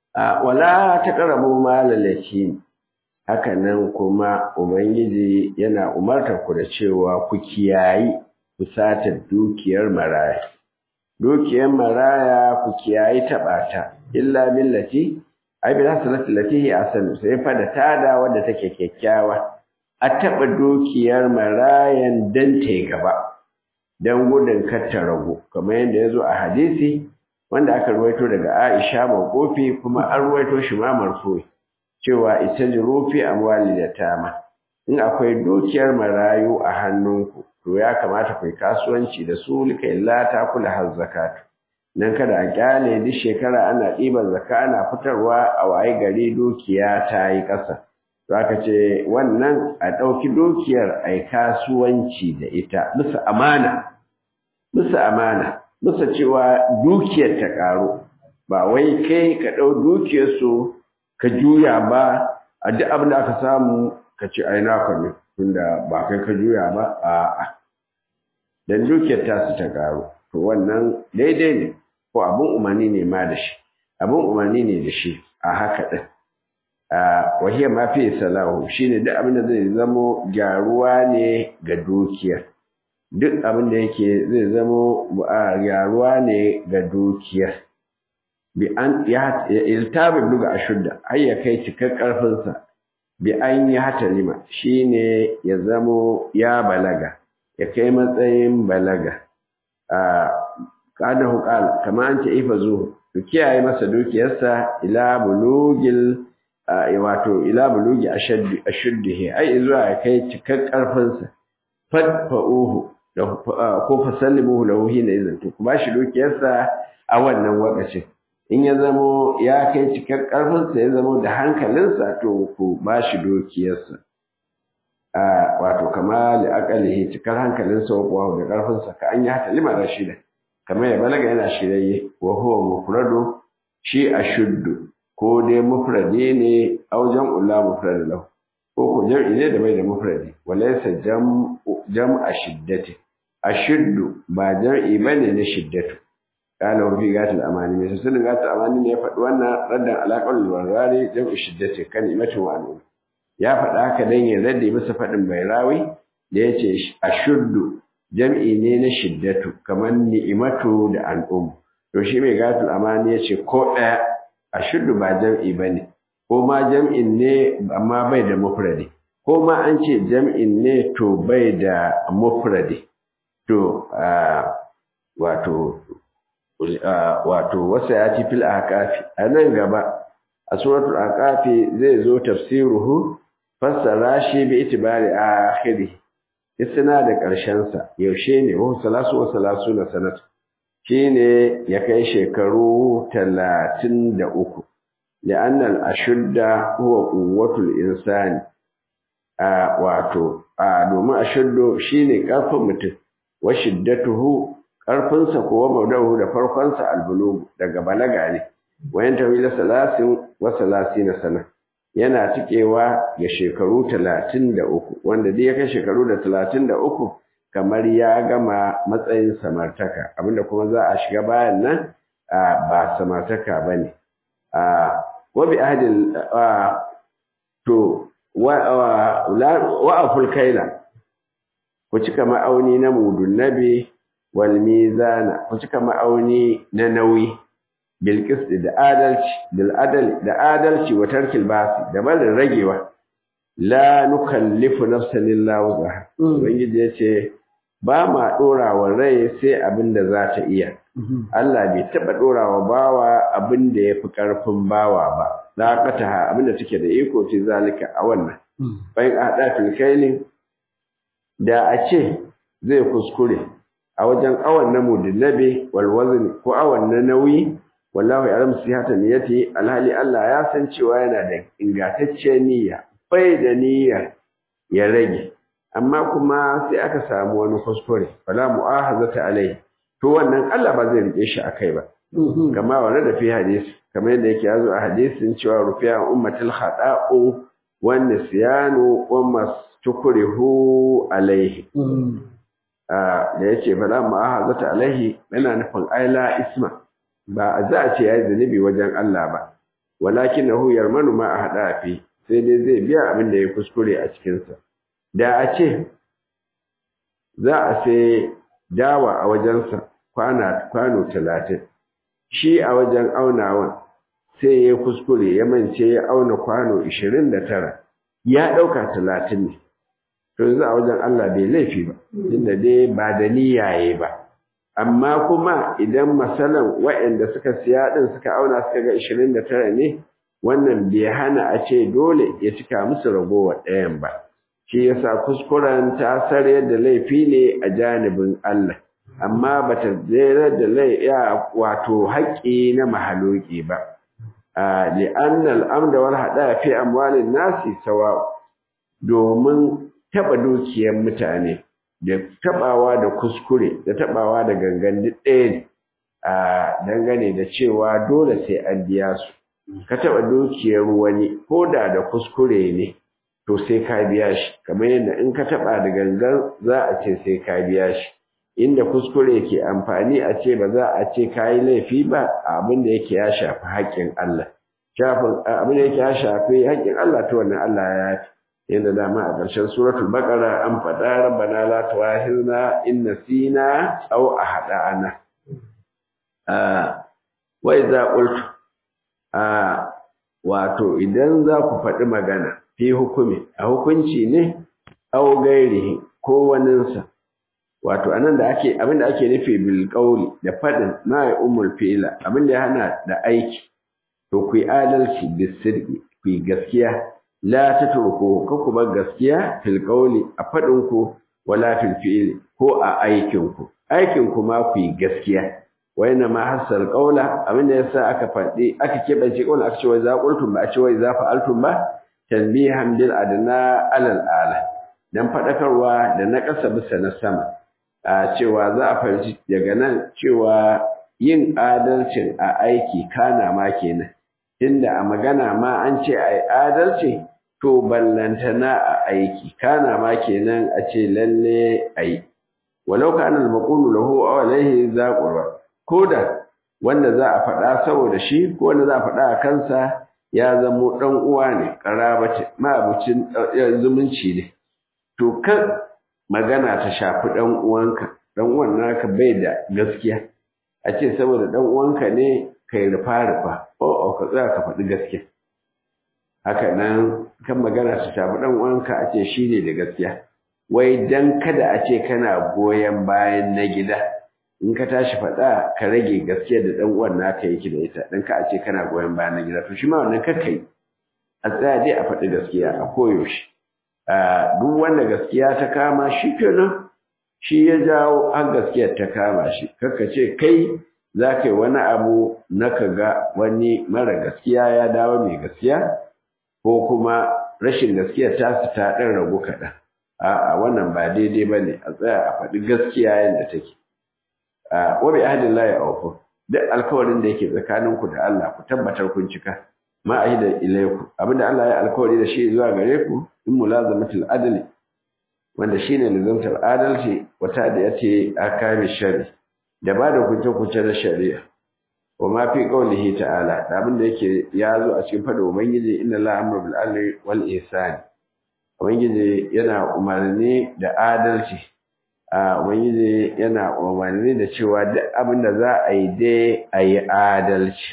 wala taqrabu malal yatim hakanan kuma ubangiji yana umartar ku da cewa ku kiyayi kusatar dukiyar maraya dukiyar maraya ku kiyayi tabata illa billati ai bil hasanati lati hi asan sai fa da tada wanda take kyakkyawa a taba dukiyar marayan dan tai gaba dan gudun kar ta ragu kamar yadda yazo a hadisi wanda aka ruwaito daga Aisha mawqufi kuma an ruwaito shi ma marfu'i cewa itajru fi amwali yatama in akwai dukiyar marayu a hannunku to ya kamata ku kasuwanci da su lika illa ta kula har zakatu nan kada a kyale duk shekara ana ɗiban zakka ana fitarwa a waye gari dukiya ta yi ƙasa to aka ce wannan a ɗauki dukiyar ai kasuwanci da ita bisa amana bisa amana bisa cewa dukiyar ta ƙaru ba wai kai ka ɗau dukiyar su ka juya ba a duk abin da aka samu ka ce ai naka ne tunda ba kai ka juya ba a'a dan dukiyar ta su ta ƙaru to wannan daidai ne ko abun umarni ne ma da shi abun umarni ne da shi a haka din a wahiyar ma fi salahu shine duk abin da zai zamo gyaruwa ne ga dukiyar duk abin da yake zai zamo gyaruwa ne ga dukiyar bi an ya iltabi luga ashudda har ya kai cikar karfin sa bi an ya hatalima shine ya zamo ya balaga ya kai matsayin balaga a kada hukal kama an ce ifazu to kiyaye masa dukiyarsa ila bulugil wato ila bulugi ashaddi ashuddihi ai zuwa ya kai cikar karfin sa fadfa'uhu ko fasallimuhu lahu hina idan to kuma shi dukiyarsa a wannan wakacin in ya zamo ya kai cikar karfin sa ya zamo da hankalinsa to ku ba shi dukiyarsa a wato kama li aqalihi cikar hankalinsa wa da karfin sa ka an ya talima rashida kamar ya balaga yana shirye wa huwa mufradu shi ashuddu ko dai mufradi ne aujan ulla mufrad lahu ko ko jam'i ne da bai da mufradi walaysa jam jam ashiddati ashuddu ba jam'i bane na shiddatu kana rufi gatul amani ne sunan gatul amani ne ya faɗi wannan raddan alaƙar warware jam'i shiddati kan imatu wa anum ya faɗa haka dan ya radde masa faɗin bairawi da yace ashuddu jam'i ne na shiddatu kamar ni'imatu da al'um to shi mai gatul amani yace ko ɗaya ashuddu ba jam'i bane ko ma jam'in ne amma bai da mufradi ko ma an ce jam'in ne to bai da mufradi to wato wato wasa ya ci fil ahqafi anan gaba a suratul ahqafi zai zo tafsiruhu fassara shi bi itibari akhiri isna da karshen sa yaushe ne wa salasu wa salasuna sanat shine ya kai shekaru talatin da uku لأن الأشد هو قوة الإنسان wato domin ashuddu shine karfin mutum wa shiddatuhu karfinsa ko maudahu da farkonsa albulug daga balaga ne wayan tawila salasin wa salasina sana yana tikewa ga shekaru talatin da uku wanda dai ya kai shekaru da talatin da uku kamar ya gama matsayin samartaka abinda kuma za a shiga bayan nan ba samartaka bane wa bi ahdil to wa aful kaila ku cika ma'auni na mudun nabi wal mizana ku cika ma'auni na nauyi bil qist da adalci bil adal da adalci wa tarkil basi da barin ragewa la nukallifu nafsan illa wusaha ubangiji yace ba ma dora wa rai sai abinda za ta iya Allah bai taba dora wa bawa abinda yafi karfin bawa ba la qataha abinda take da iko ce zalika a wannan bayan hada fil kailin da a ce zai kuskure a wajen awan namu dillabi wal wazn ko awan na nauyi wallahi alam sihata niyyati alhali Allah ya san cewa yana da ingantacciyar niyya bai da niyya ya rage amma kuma sai aka samu wani kuskure wala mu'ahazata alai to wannan Allah ba zai rike shi akai ba kama wala da fi hadisi kamar yadda yake yazo a hadisin cewa rufiya ummatul khata'u wan nisyanu wa mastukrihu alaihi ah da yace fala mu'ahazata alaihi yana nufin aila isma ba za a ce yayi zanibi wajen Allah ba walakinahu yarmanu ma ahada fi sai dai zai biya abin da ya kuskure a cikin sa da a ce za a sai dawa a wajensa kwana kwano talatin shi a wajen aunawan sai ya kuskure ya mance ya auna kwano ishirin da tara ya ɗauka talatin ne to yanzu a wajen Allah bai laifi ba inda dai ba da niyyaye ba amma kuma idan masalan waɗanda suka siya ɗin suka auna suka ga ishirin da tara ne wannan bai hana a ce dole ya cika musu ragowar ɗayan ba shi yasa kuskuren ta sare da laifi ne a janibin Allah amma bata zera da laifi wato haƙƙi na mahaloki ba li anna al-amda wal hada fi amwalin nasi sawa domin taba dukiyar mutane da tabawa da kuskure da tabawa da gangan duk ɗaya ne a dangane da cewa dole sai an biya su ka taba dukiyar wani ko da da kuskure ne to sai ka biya shi kamar yadda in ka taba da gangan za a ce sai ka biya shi inda kuskure ke amfani a ce ba za a ce kai laifi ba abin da yake ya shafi haƙƙin Allah shafin abin da yake ya shafi haƙƙin Allah to wannan Allah ya yafi yadda dama a ƙarshen suratul baqara an faɗa rabbana la tu'akhidna in nasina aw ahda'ana ah wa idza qultu ah wato idan za ku faɗi magana fi hukumi a hukunci ne aw gairihi ko waninsa wato anan da ake abinda ake nufi bil qawli da fadin na ya umul fi'la abinda ya hana da aiki to ku adalci bis sirri ku gaskiya la tatruku ko kuma gaskiya fil qawli a fadin ku wala fil fi'li ko a aikin ku aikin ku ma ku gaskiya wayna ma hasal qawla abinda yasa aka fadi aka kebance qawla aka ce wai za qultum ba a ce wai za fa'altum ba tanbihan bil adna alal ala dan fadakarwa da na kasa bisa na sama a cewa za a fahimci daga nan cewa yin adalcin a aiki kana ma kenan inda a magana ma an ce ai adalci to ballantana a aiki kana ma kenan a ce lalle ai walau kana al-maqulu lahu aw alayhi za qurba koda wanda za a faɗa saboda shi ko wanda za a faɗa a kansa ya zamo dan uwa ne karabati mabucin zumunci ne to kan magana ta shafi dan uwanka dan uwan naka bai da gaskiya a ce saboda dan uwanka ne kai rufa rufa o ka tsaya ka faɗi gaskiya haka nan kan magana ta shafi dan uwanka a ce shine da gaskiya wai dan kada a ce kana goyen bayan na gida in ka tashi faɗa ka rage gaskiya da dan uwan naka yake da ita dan ka a ce kana goyen bayan na gida to shi ma wannan kakkai a tsaya dai a faɗi gaskiya a koyaushe duk wanda gaskiya ta kama shi kenan shi ya jawo an gaskiyar ta kama shi kakka ce kai za ka yi wani abu na ka ga wani mara gaskiya ya dawo mai gaskiya ko kuma rashin gaskiyar tasu ta ɗan ragu kaɗan a'a wannan ba daidai ba ne a tsaya a faɗi gaskiya yadda take wa bi ahdillahi awfu duk alkawarin da yake tsakaninku da Allah ku tabbatar kun cika ma ahida ilayku abinda Allah ya alkawari da shi zuwa gare ku in mulazamatul adli wanda shine lazamtar adalci wata da yace akami shari da ba da kuce-kuce na shari'a wa ma fi qawlihi ta'ala da abinda yake ya zo a cikin fada ubangiji inna la amru bil adli wal ihsan ubangiji yana umarni da adalci a ubangiji yana umarni da cewa duk abinda za a yi dai a yi adalci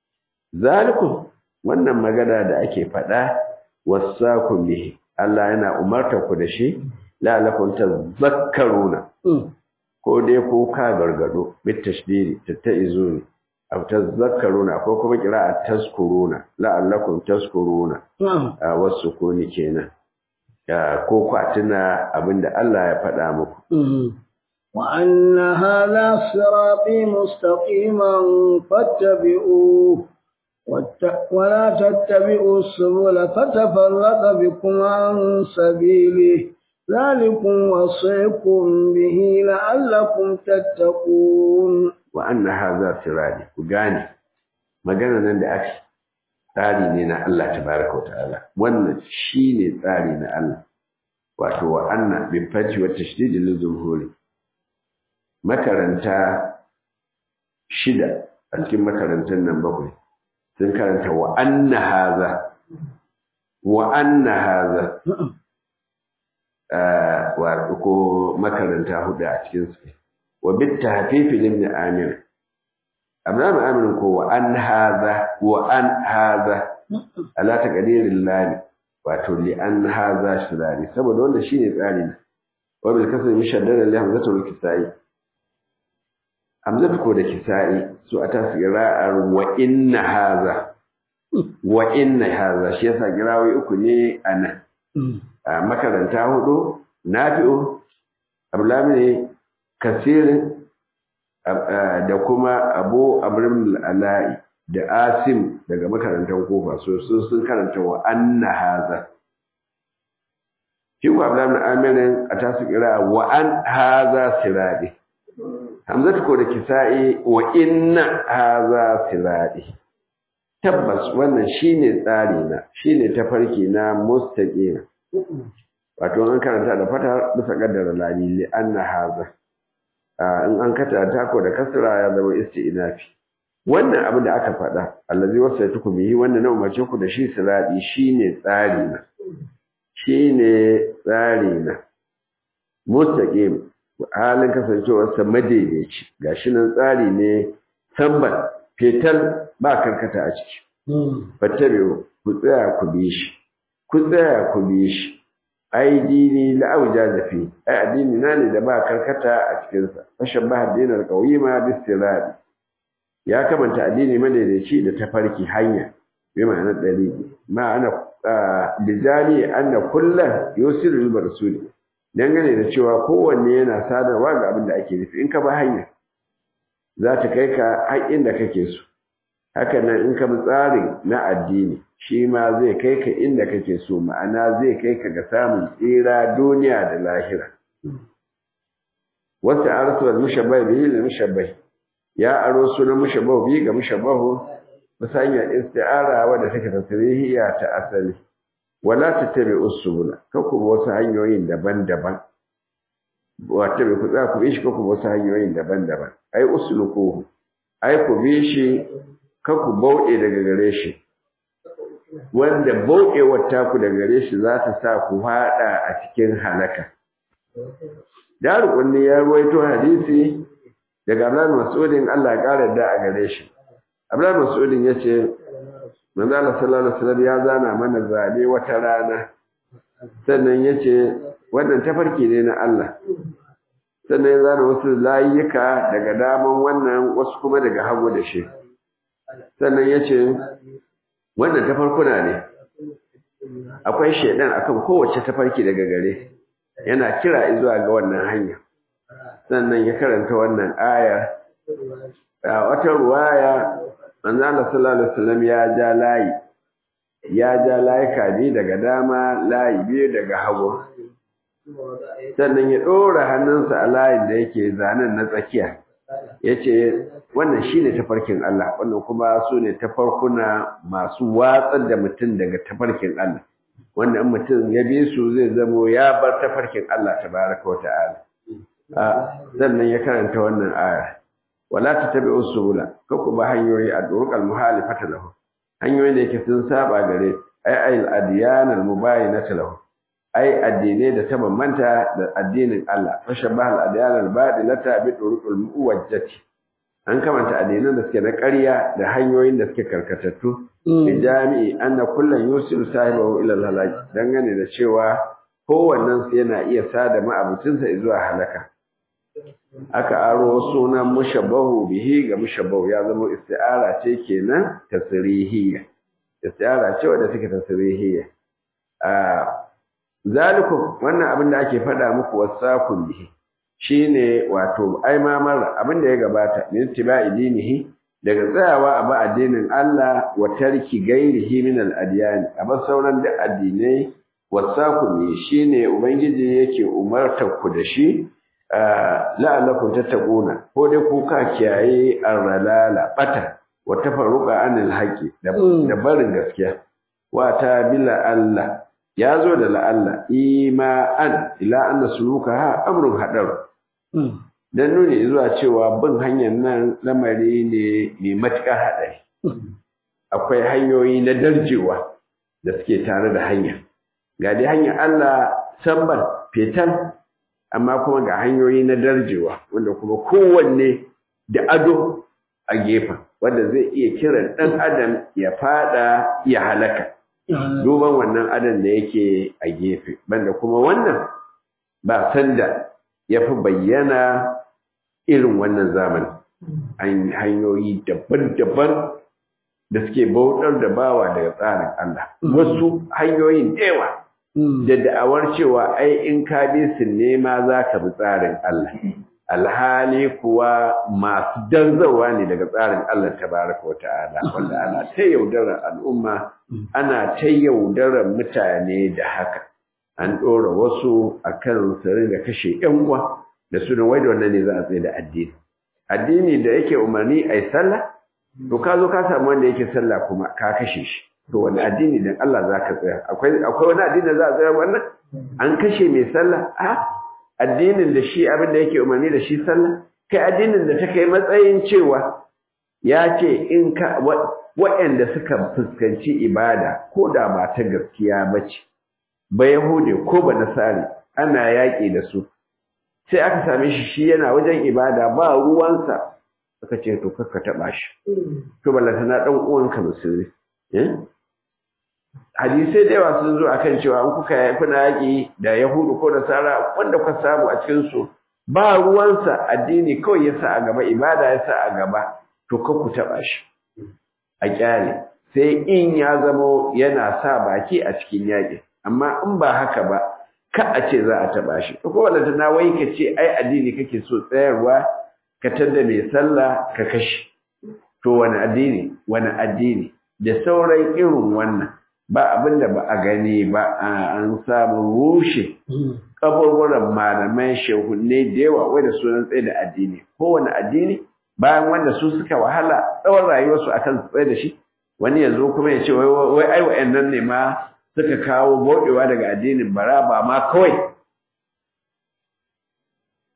zalikum wannan magana da ake faɗa wasakum bihi Allah yana umarta ku da shi la'allakum tadhakkaruna ko dai ko ka gargado bit tashdidi tattaizuni aw tadhakkaruna ko kuma qira'a tazkuruna la'allakum tazkuruna wasukuni kenan ko ku tuna abinda Allah ya faɗa muku wa anna hadha sirati mustaqiman fattabi'uhu ولا تتبعوا السبل فتفرق بكم عن سبيله ذلكم وصيكم به لعلكم تتقون وأن هذا صراطي وغاني magana nan da ake tsari ne na Allah tabaraka wataala wannan shine tsari na Allah wato wa anna bin fati wa tashdid lil jumhuri makaranta shida a cikin makarantar nan bakwai sun karanta wa anna haza wa anna haza wa ko makaranta hudu a cikin su wa bit tahfif ibn amir Abraham amir ko wa an haza wa an haza ala taqdiril lam wato li an haza shirari saboda wanda shine tsari ne wa bil kasri mishaddada li hamzatu kisai hamzatu ko da kisai su a tasira'ar wa inna haza wa inna haza shi yasa girawi uku ne anan a makaranta hudu nafi'u abulami kasirin da kuma abu abrim alai da asim daga makarantar kofa so sun sun karanta wa anna haza shi ko abulami amirin a tasu kira wa an haza siradi hamzatu ko da kisa'i wa inna haza siradi tabbas wannan shine tsari na shine tafarki na mustaqim wato an karanta da fata bisa kaddara lami li anna haza in an kata ta ko da kasra ya zama isti'nafi wannan abin da aka faɗa allazi wasaytuku bihi wannan na umarce ku da shi siradi shine tsari na shine tsari na mustaqim halin kasancewar sa madaidaici gashi nan tsari ne sabban fetal ba karkata a ciki fattabi'u ku tsaya ku bi shi ku tsaya ku bi shi ai dini la aujaza fi ai addini na ne da ba karkata a cikin sa fashabbaha dinar qawima bistirad ya kamanta addini madaidaici da tafarki hanya bi ma'anar dalili ma'ana bijali anna kullu yusiru lil rasul dangane da cewa kowanne yana sadarwa ga abin da ake nufi in ka ba hanya za ta kai ka haƙƙin da kake so haka nan in ka bi tsarin na addini shi ma zai kai ka inda kake so ma'ana zai kai ka ga samun tsira duniya da lahira wasu arsu al mushabbah bihi lil mushabbah ya aro sunan mushabbah bihi ga mushabbahu musanya isti'ara wadda take tasrihiya ta asali wala tattabi'u subula kaku wasu hanyoyin daban-daban wata bai ku tsaya ku bi shi ko ku wasu hanyoyin daban-daban ai usluku ai ku bi shi ka ku bauɗe daga gare shi wanda bauɗewar taku daga gare shi za ta sa ku haɗa a cikin halaka Darqutni ya ruwaito hadisi daga Abdullah Mas'udin Allah ya ƙara da a gare shi Abdullah Mas'udin yace manzo Allah sallallahu alaihi wasallam ya zana mana zane wata rana sannan yace wannan tafarki ne na Allah sannan ya zana wasu layuka daga daman wannan wasu kuma daga hagu da shi sannan yace wannan tafarkuna ne akwai shedan akan kowace tafarki daga gare yana kira zuwa ga wannan hanya sannan ya karanta wannan aya a wata ruwaya manzo Allah sallallahu alaihi wasallam ya ja layi ya ja layuka biyu daga dama layi biyu daga hagu sannan ya dora hannunsa a layin da yake zanen na tsakiya yace wannan shine tafarkin Allah wannan kuma sune tafarkuna masu watsar da mutum daga tafarkin Allah wannan mutum ya bi su zai zamo ya bar tafarkin Allah tabaraka wa ta'ala sannan ya karanta wannan aya wala tatabi'u subula kako ba hanyoyi a durqal muhalifata lahu hanyoyin da yake sun saba gare ai al adyan al mubayinata lahu ai addinai da ta bambanta da addinin Allah fashabaha al adyan al badilata bi durqal muwajjati an kamanta addinan da suke na ƙarya da hanyoyin da suke karkatattu bi jami'i anna kullan yusilu sahibahu ila al halak dangane da cewa kowannen su yana iya sada ma'abucinsa zuwa halaka aka aro sunan mushabbahu bihi ga mushabbahu ya zama isti'ara ce kenan tasrihiyya isti'ara ce wanda take tasrihiyya a zalikum wannan abin da ake faɗa muku wasaqul bihi shine wato ai mamar abin da ya gabata min tibai dinihi daga tsayawa a ba addinin Allah wa tarki gairihi min al-adyan amma sauran da addinai wasaqul bihi shine ubangiji yake umartar ku da shi la'allakum tattaquna ko dai ku ka kiyaye arralala bata wa tafarruqa anil haqi da barin gaskiya wa ta bila Allah yazo da la'alla ima'an ila anna sulukaha amrun hadar dan nuni zuwa cewa bin hanyar nan lamari ne mai matukar hadari akwai hanyoyi na darjewa da suke tare da hanya ga dai hanyar Allah sambar fetan amma kuma ga hanyoyi na darjewa wanda kuma kowanne da ado a gefen wanda zai iya kiran ɗan adam ya fada ya halaka duban wannan adam da yake a gefe banda kuma wannan ba sanda ya fi bayyana irin wannan zamani an hanyoyi daban-daban da suke bautar da bawa daga tsarin Allah wasu hanyoyin dewa da da'awar cewa ai in ka bi su nema za ka bi tsarin Allah alhali kuwa masu danzawa ne daga tsarin Allah tabaraka wa ta'ala wanda ana ta yaudarar al'umma ana ta yaudarar mutane da haka an ɗora wasu akan su ringa kashe ƴan uwa da sunan wai da wannan ne za a tsaye da addini addini da yake umarni ai sallah to ka zo ka samu wanda yake sallah kuma ka kashe shi to wani addini dan Allah zaka tsaya akwai akwai wani addini da za a tsaya wannan an kashe mai sallah a addinin da shi abin da yake umarni da shi sallah kai addinin da ta kai matsayin cewa ya ce in ka waɗanda suka fuskanci ibada ko da ba ta gaskiya bace ba yahude ko ba nasari ana yaƙi da su sai aka same shi shi yana wajen ibada ba ruwansa suka ce to kakka taɓa shi to ballantana ɗan uwanka musulmi hadisai da yawa sun zo akan cewa an kuka kuna yaƙi da yahudu ko nasara wanda kuka samu a cikin su ba ruwansa addini kawai ya sa a gaba ibada ya sa a gaba to ka ku taɓa shi a kyale sai in ya zamo yana sa baki a cikin yaƙi amma in ba haka ba ka a ce za a taɓa shi ko wanda na wai ka ce ai addini kake so tsayarwa ka tada mai sallah ka kashe to wani addini wani addini da sauran irin wannan ba abin da ba a gani ba an samu rushe kaburburan malamai shehunne da yawa wai da sunan tsaye da addini kowane addini bayan wanda su suka wahala tsawon rayuwarsu akan tsaye da shi wani ya zo kuma ya ce wai ai wa'annan ne ma suka kawo bodewa daga addinin bara ba ma kawai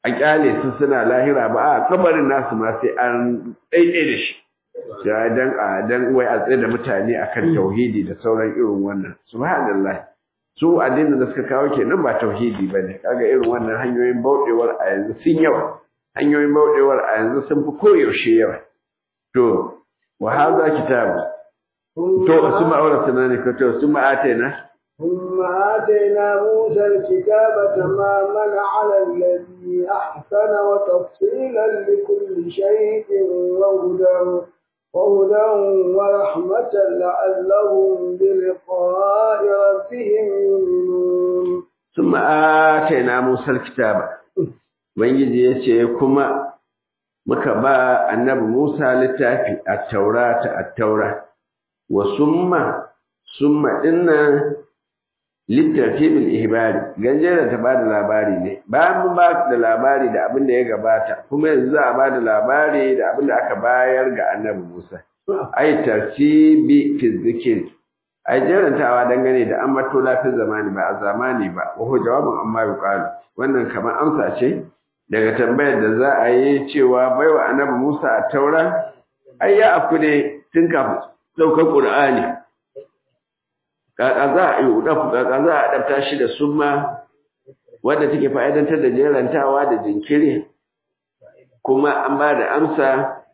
a kyale su suna lahira ba a kabarin nasu ma sai an ɗaiɗai da shi ya dan a dan wai a tsaye da mutane akan tauhidi da sauran irin wannan subhanallah su addinin da suka kawo kenan ba tauhidi bane kaga irin wannan hanyoyin bauɗewar a yanzu sun yawa hanyoyin bauɗewar a yanzu sun fi koyaushe yawa to wa hadha kitabu to su ma'aura tunani ko to su ma'ataina ثم آتينا موسى الكتاب تماما على الذي أحسن وتفصيلا لكل شيء وهدى وهدى ورحمة لعلهم بلقاء ربهم يؤمنون ثم آتينا موسى الكتاب ويجي يتي كما مكبا النبي موسى للتافي التوراة التوراة وثم ثم إن littartibul ihbari ganjera ta bada labari ne bayan mun ba da labari da abin da ya gabata kuma yanzu za a bada labari da abin da aka bayar ga annabi Musa ai tartibi fi zikr ai jerantawa dangane da an mato lafi zamani ba a zamani ba wa jawabin amma yuqalu wannan kamar amsa ce daga tambayar da za a yi cewa baiwa annabi Musa a taura ai ya afku ne tun kafin saukar Qur'ani kaka za a yi udafu kaka za a adabta shi da summa wanda take fa'idantar da jerantawa da jinkiri kuma an ba da amsa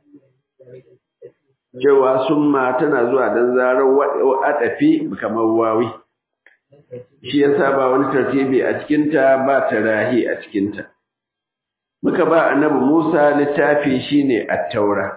cewa summa tana zuwa dan zarar adafi kamar wawi shi yasa ba wani tartibi a cikin ta ba tarahi a cikin ta muka ba annabi Musa littafi shine at-taura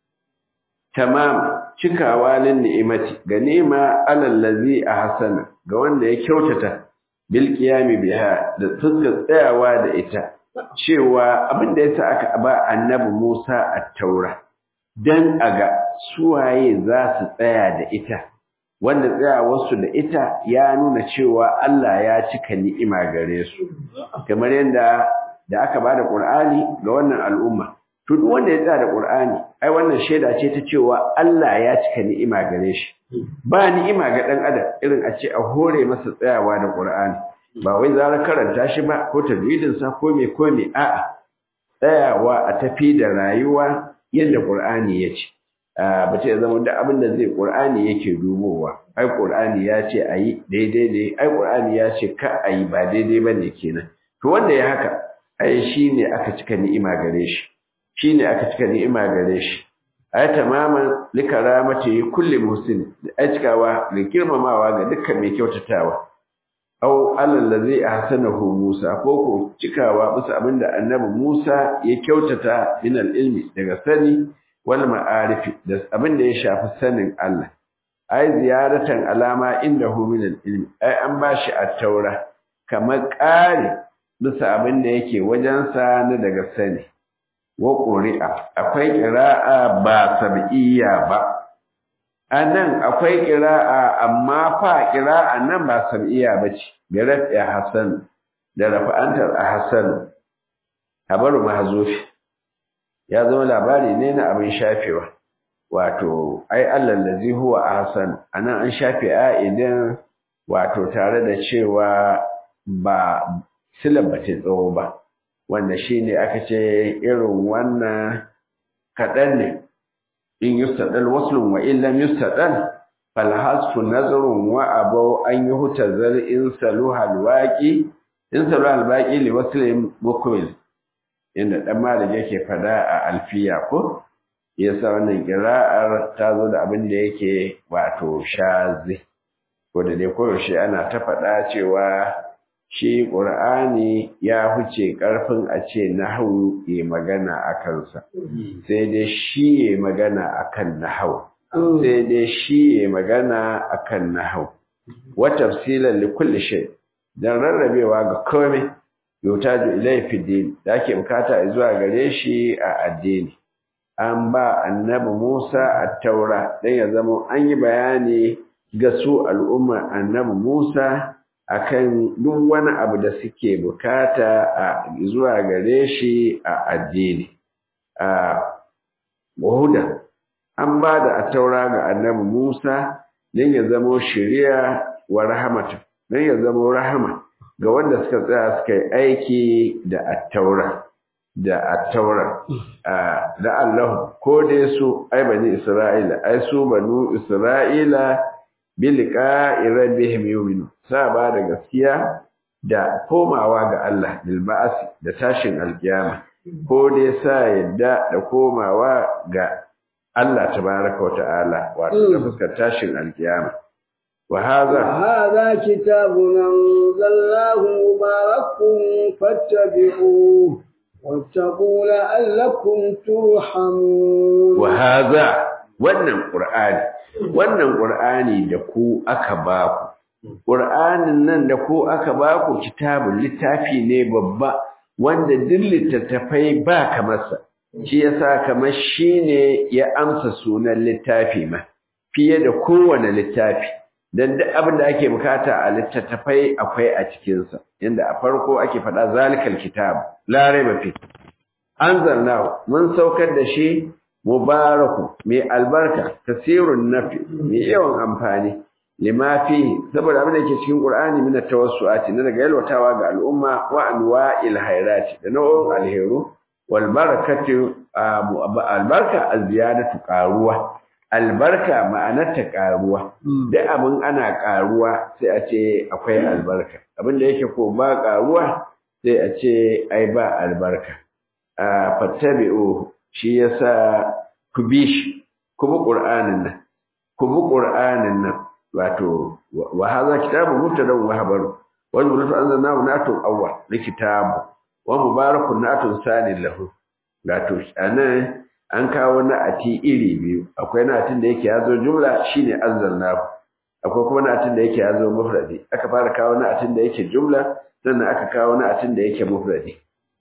tamam cikawa lin ni'imati ga ni'ima alal ladzi ahsana ga wanda ya kyautata bil qiyami biha da fuskar tsayawa da ita cewa abin da yasa aka ba annabi Musa at-taura dan aga suwaye za su tsaya da ita wanda tsayawar su da ita ya nuna cewa Allah ya cika ni'ima gare su kamar yanda da aka bada Qur'ani ga wannan al'umma to duk wanda ya tsaya da Qur'ani ai wannan shaida ce ta cewa Allah ya cika ni'ima gare shi ba ni'ima ga dan adam irin a ce a hore masa tsayawa da Qur'ani ba wai zara karanta shi ba ko tajwidin sa ko me ko me a'a tsayawa a tafi da rayuwa yadda Qur'ani ya ce ba ce zama da abin da zai Qur'ani yake dubowa ai Qur'ani ya ce ayi daidai ne ai Qur'ani ya ce ka ayi ba daidai bane kenan to wanda ya haka ai shine aka cika ni'ima gare shi shine aka cika ni'ima gare shi ay tamaman likaramati kulli muslim ai cikawa da girmamawa ga dukkan mai kyautatawa aw alal ladzi ahsanahu Musa ko ko cikawa bisa abinda annabi Musa ya kyautata min ilmi daga sani wal ma'arifi da abinda ya shafi sanin Allah ai ziyaratan alama indahu min ilmi ai an bashi at-taura kamar ƙari bisa abinda yake wajensa na daga sani wa ƙuri'a akwai ƙira'a ba sab'iyya ba anan akwai ƙira'a amma fa ƙira'a nan ba sab'iyya bace bi rafi hasan da rafa'antar hasan habaru mahzufi ya zama labari ne na abin shafewa wato ai Allah allazi huwa ahsan anan an shafe a idan wato tare da cewa ba silabati tsawo ba wanda shine aka ce irin wannan kadan ne in yustadal waslun wa illam yustadal fal hasfu nazrun wa abu an yuhtazal in saluhal waqi in saluhal baqi li waslin mukwil inda dan malik yake fada a alfiya ko yasa wannan qira'ar ta zo da abin da yake wato shazi ko da dai koyaushe ana ta fada cewa shi Qur'ani ya huce ƙarfin a ce nahwu yi magana a kansa sai dai shi yi magana akan nahwu sai dai shi yi magana akan nahwu wa tafsilan li kulli shay dan rarrabewa ga komai yutaju ilai fi din da ake bukata zuwa gare shi a addini an ba annabi Musa at-taura dan ya zama an yi bayani ga su al'umma annabi Musa akan duk wani abu da suke bukata a zuwa gare shi a addini a wahuda an ba da at-taura ga annabi Musa dan ya zama shari'a wa rahmatu dan ya zama rahama ga wanda suka tsaya suka yi aiki da at-taura da at-taurat da Allah ko dai su ai bani Isra'ila ai su banu Isra'ila bilqa'i rabbihim yu'minu sa ba da gaskiya da komawa ga Allah bil ba'as da tashin alkiyama ko dai sa yadda da komawa ga Allah tabaraka wa ta'ala wato da fuskar tashin alkiyama wa hadha hadha kitabun anzalnahu mubarakun fattabi'uhu wattaqu la'allakum turhamun wa hadha wannan qur'ani wannan qur'ani da ku aka ba ku qur'anin nan da ku aka ba ku kitabun littafi ne babba wanda duk littattafai ba kamar sa shi yasa kamar shine ya amsa sunan littafi ma fiye da kowane littafi dan duk abin da ake bukata a littattafai akwai a cikin sa inda a farko ake faɗa zalikal kitab la raiba fi anzalnahu mun saukar da shi mubaraku mai albarka kasirun nafi mai yawan amfani lima fi saboda abin da yake cikin qur'ani min tawassuati na daga yalwatawa ga al'umma wa anwa'il khairati da nau'in alheru wal barakatu albarka aziyadatu qaruwa albarka ma'anarta qaruwa da abin ana qaruwa sai a ce akwai albarka abin da yake ko ba qaruwa sai a ce ai ba albarka fattabi'u shi yasa ku bi shi ku bi qur'anin nan ku bi qur'anin nan wato wa hadha kitabu mubtada wa habaru wal mulku anzalnahu natun awwal likitabu wa mubarakun natun sani lahu wato anan an kawo na'ati iri biyu akwai na'atin da yake yazo jumla shine anzalnahu akwai kuma na'atin da yake yazo mufradi aka fara kawo na'atin da yake jumla sannan aka kawo na'atin da yake mufradi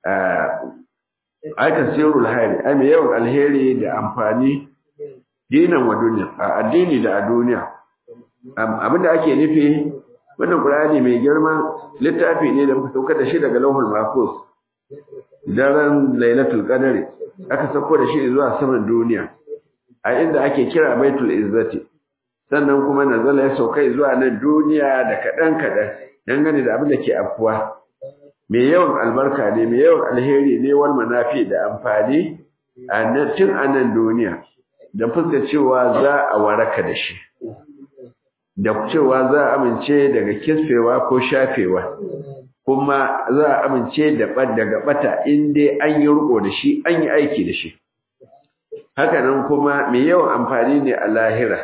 aka sirrul hayri ai mai yawan alheri da amfani dinan wa duniya a addini da a duniya abinda ake nufi wannan Qur'ani mai girma littafi ne da muka saukar da shi daga Lauhul Mahfuz daren Lailatul Qadr aka sauko da shi zuwa saman duniya a inda ake kira Baitul Izzati sannan kuma nazala ya sauka zuwa nan duniya da kadan kadan dangane da abin da ke afkuwa mai yawan albarka ne mai yawan alheri ne wal manafi da amfani a nan tun a nan duniya da fuska cewa za a waraka da shi da cewa za a amince daga kisfewa ko shafewa kuma za a amince da daga bata in dai an yi riko da shi an yi aiki da shi haka nan kuma mai yawan amfani ne a lahira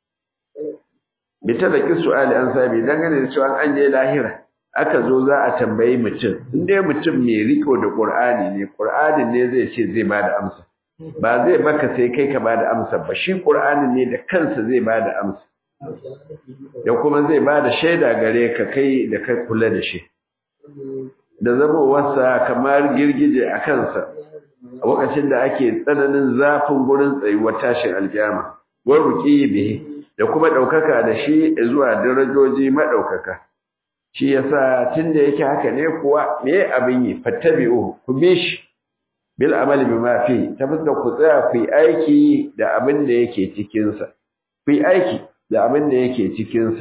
bita da kisu ali an sabi dangane da cewa an je lahira aka zo za a tambayi mutum in dai mutum mai riko da Qur'ani ne Qur'ani ne zai ce zai bada amsa ba zai baka sai kai ka bada amsa ba shi Qur'ani ne da kansa zai bada amsa da kuma zai bada shaida gare ka kai da kai kula da shi da zama wasa kamar girgije a kansa a lokacin da ake tsananin zafin gurin tsayuwar tashin alkiyama wa ruqi bihi da kuma daukaka da shi zuwa darajoji madaukaka shi yasa tunda yake haka ne kuwa me abin yi fattabi'u ku bi shi bil amali bima fi tabbata ku tsaya ku yi aiki da abin da yake cikin sa ku yi aiki da abin da yake cikin sa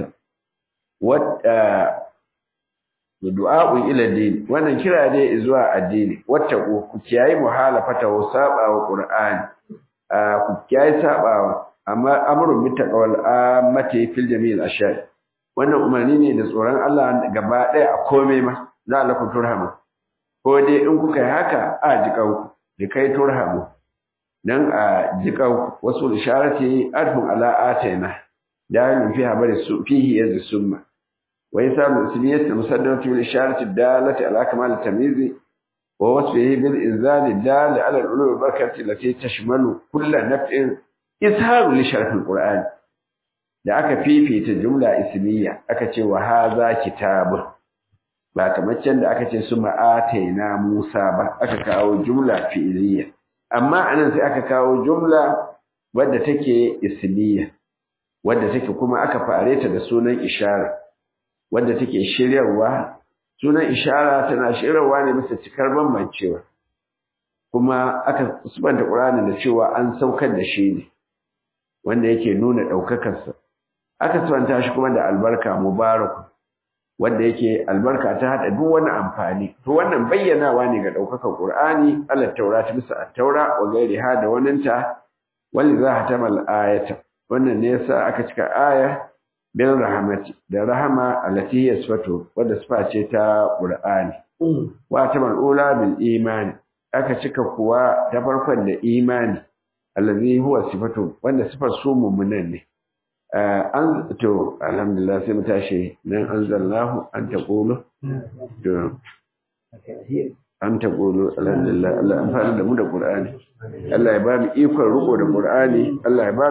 wata du'a'u ila din wannan kira ne zuwa addini wata ku kiyayi muhalafata wa saba wa qur'ani ku kiyayi sabawa amma amrun bi taqwal ammati fil jami'il ashya wannan umarni ne da tsoron Allah gaba ɗaya a komai ma za Allah ku turhamu ko dai in kuka yi haka a jikanku da kai turhamu dan a jikanku wasu isharati arfun ala ataina dalil fi habari su fihi yaz summa wa yasabu ismiyat musaddamatu bil isharati dalati ala kamal tamyiz wa wasfihi bil inzal dal ala al ulum barakati allati tashmalu kull naf'in izharu li sharaf al qur'an da aka fifita jumla ismiya aka ce wa haza kitabun ba kamar can da aka ce su ma'ataina Musa ba aka kawo jumla fi'iliya amma anan sai aka kawo jumla wadda take ismiya wadda take kuma aka fare ta da sunan ishara wadda take shiryarwa sunan ishara tana shiryarwa ne bisa cikar bambancewa kuma aka subanta Qur'ani da cewa an saukar da shi ne wanda yake nuna daukakar sa aka subanta shi kuma da albarka mubaraku wanda yake albarka ta hada duk wani amfani to wannan bayyanawa ne ga daukakar Qur'ani Allah taurata bisa at-taura wa gairiha da waninta wal za hatamal ayata wannan ne yasa aka cika aya bil rahmati da rahama allati yasfatu wanda sifa ce ta Qur'ani wa tamal ula bil imani aka cika kuwa ta farkon da imani allazi huwa sifatu wanda sifar su mu'minan ne an to alhamdulillah sai mu tashi nan anzalnahu an taqulu to an taqulu alhamdulillah Allah amfani da mu da Qur'ani Allah ya ba mu ikon riko da Qur'ani Allah ya ba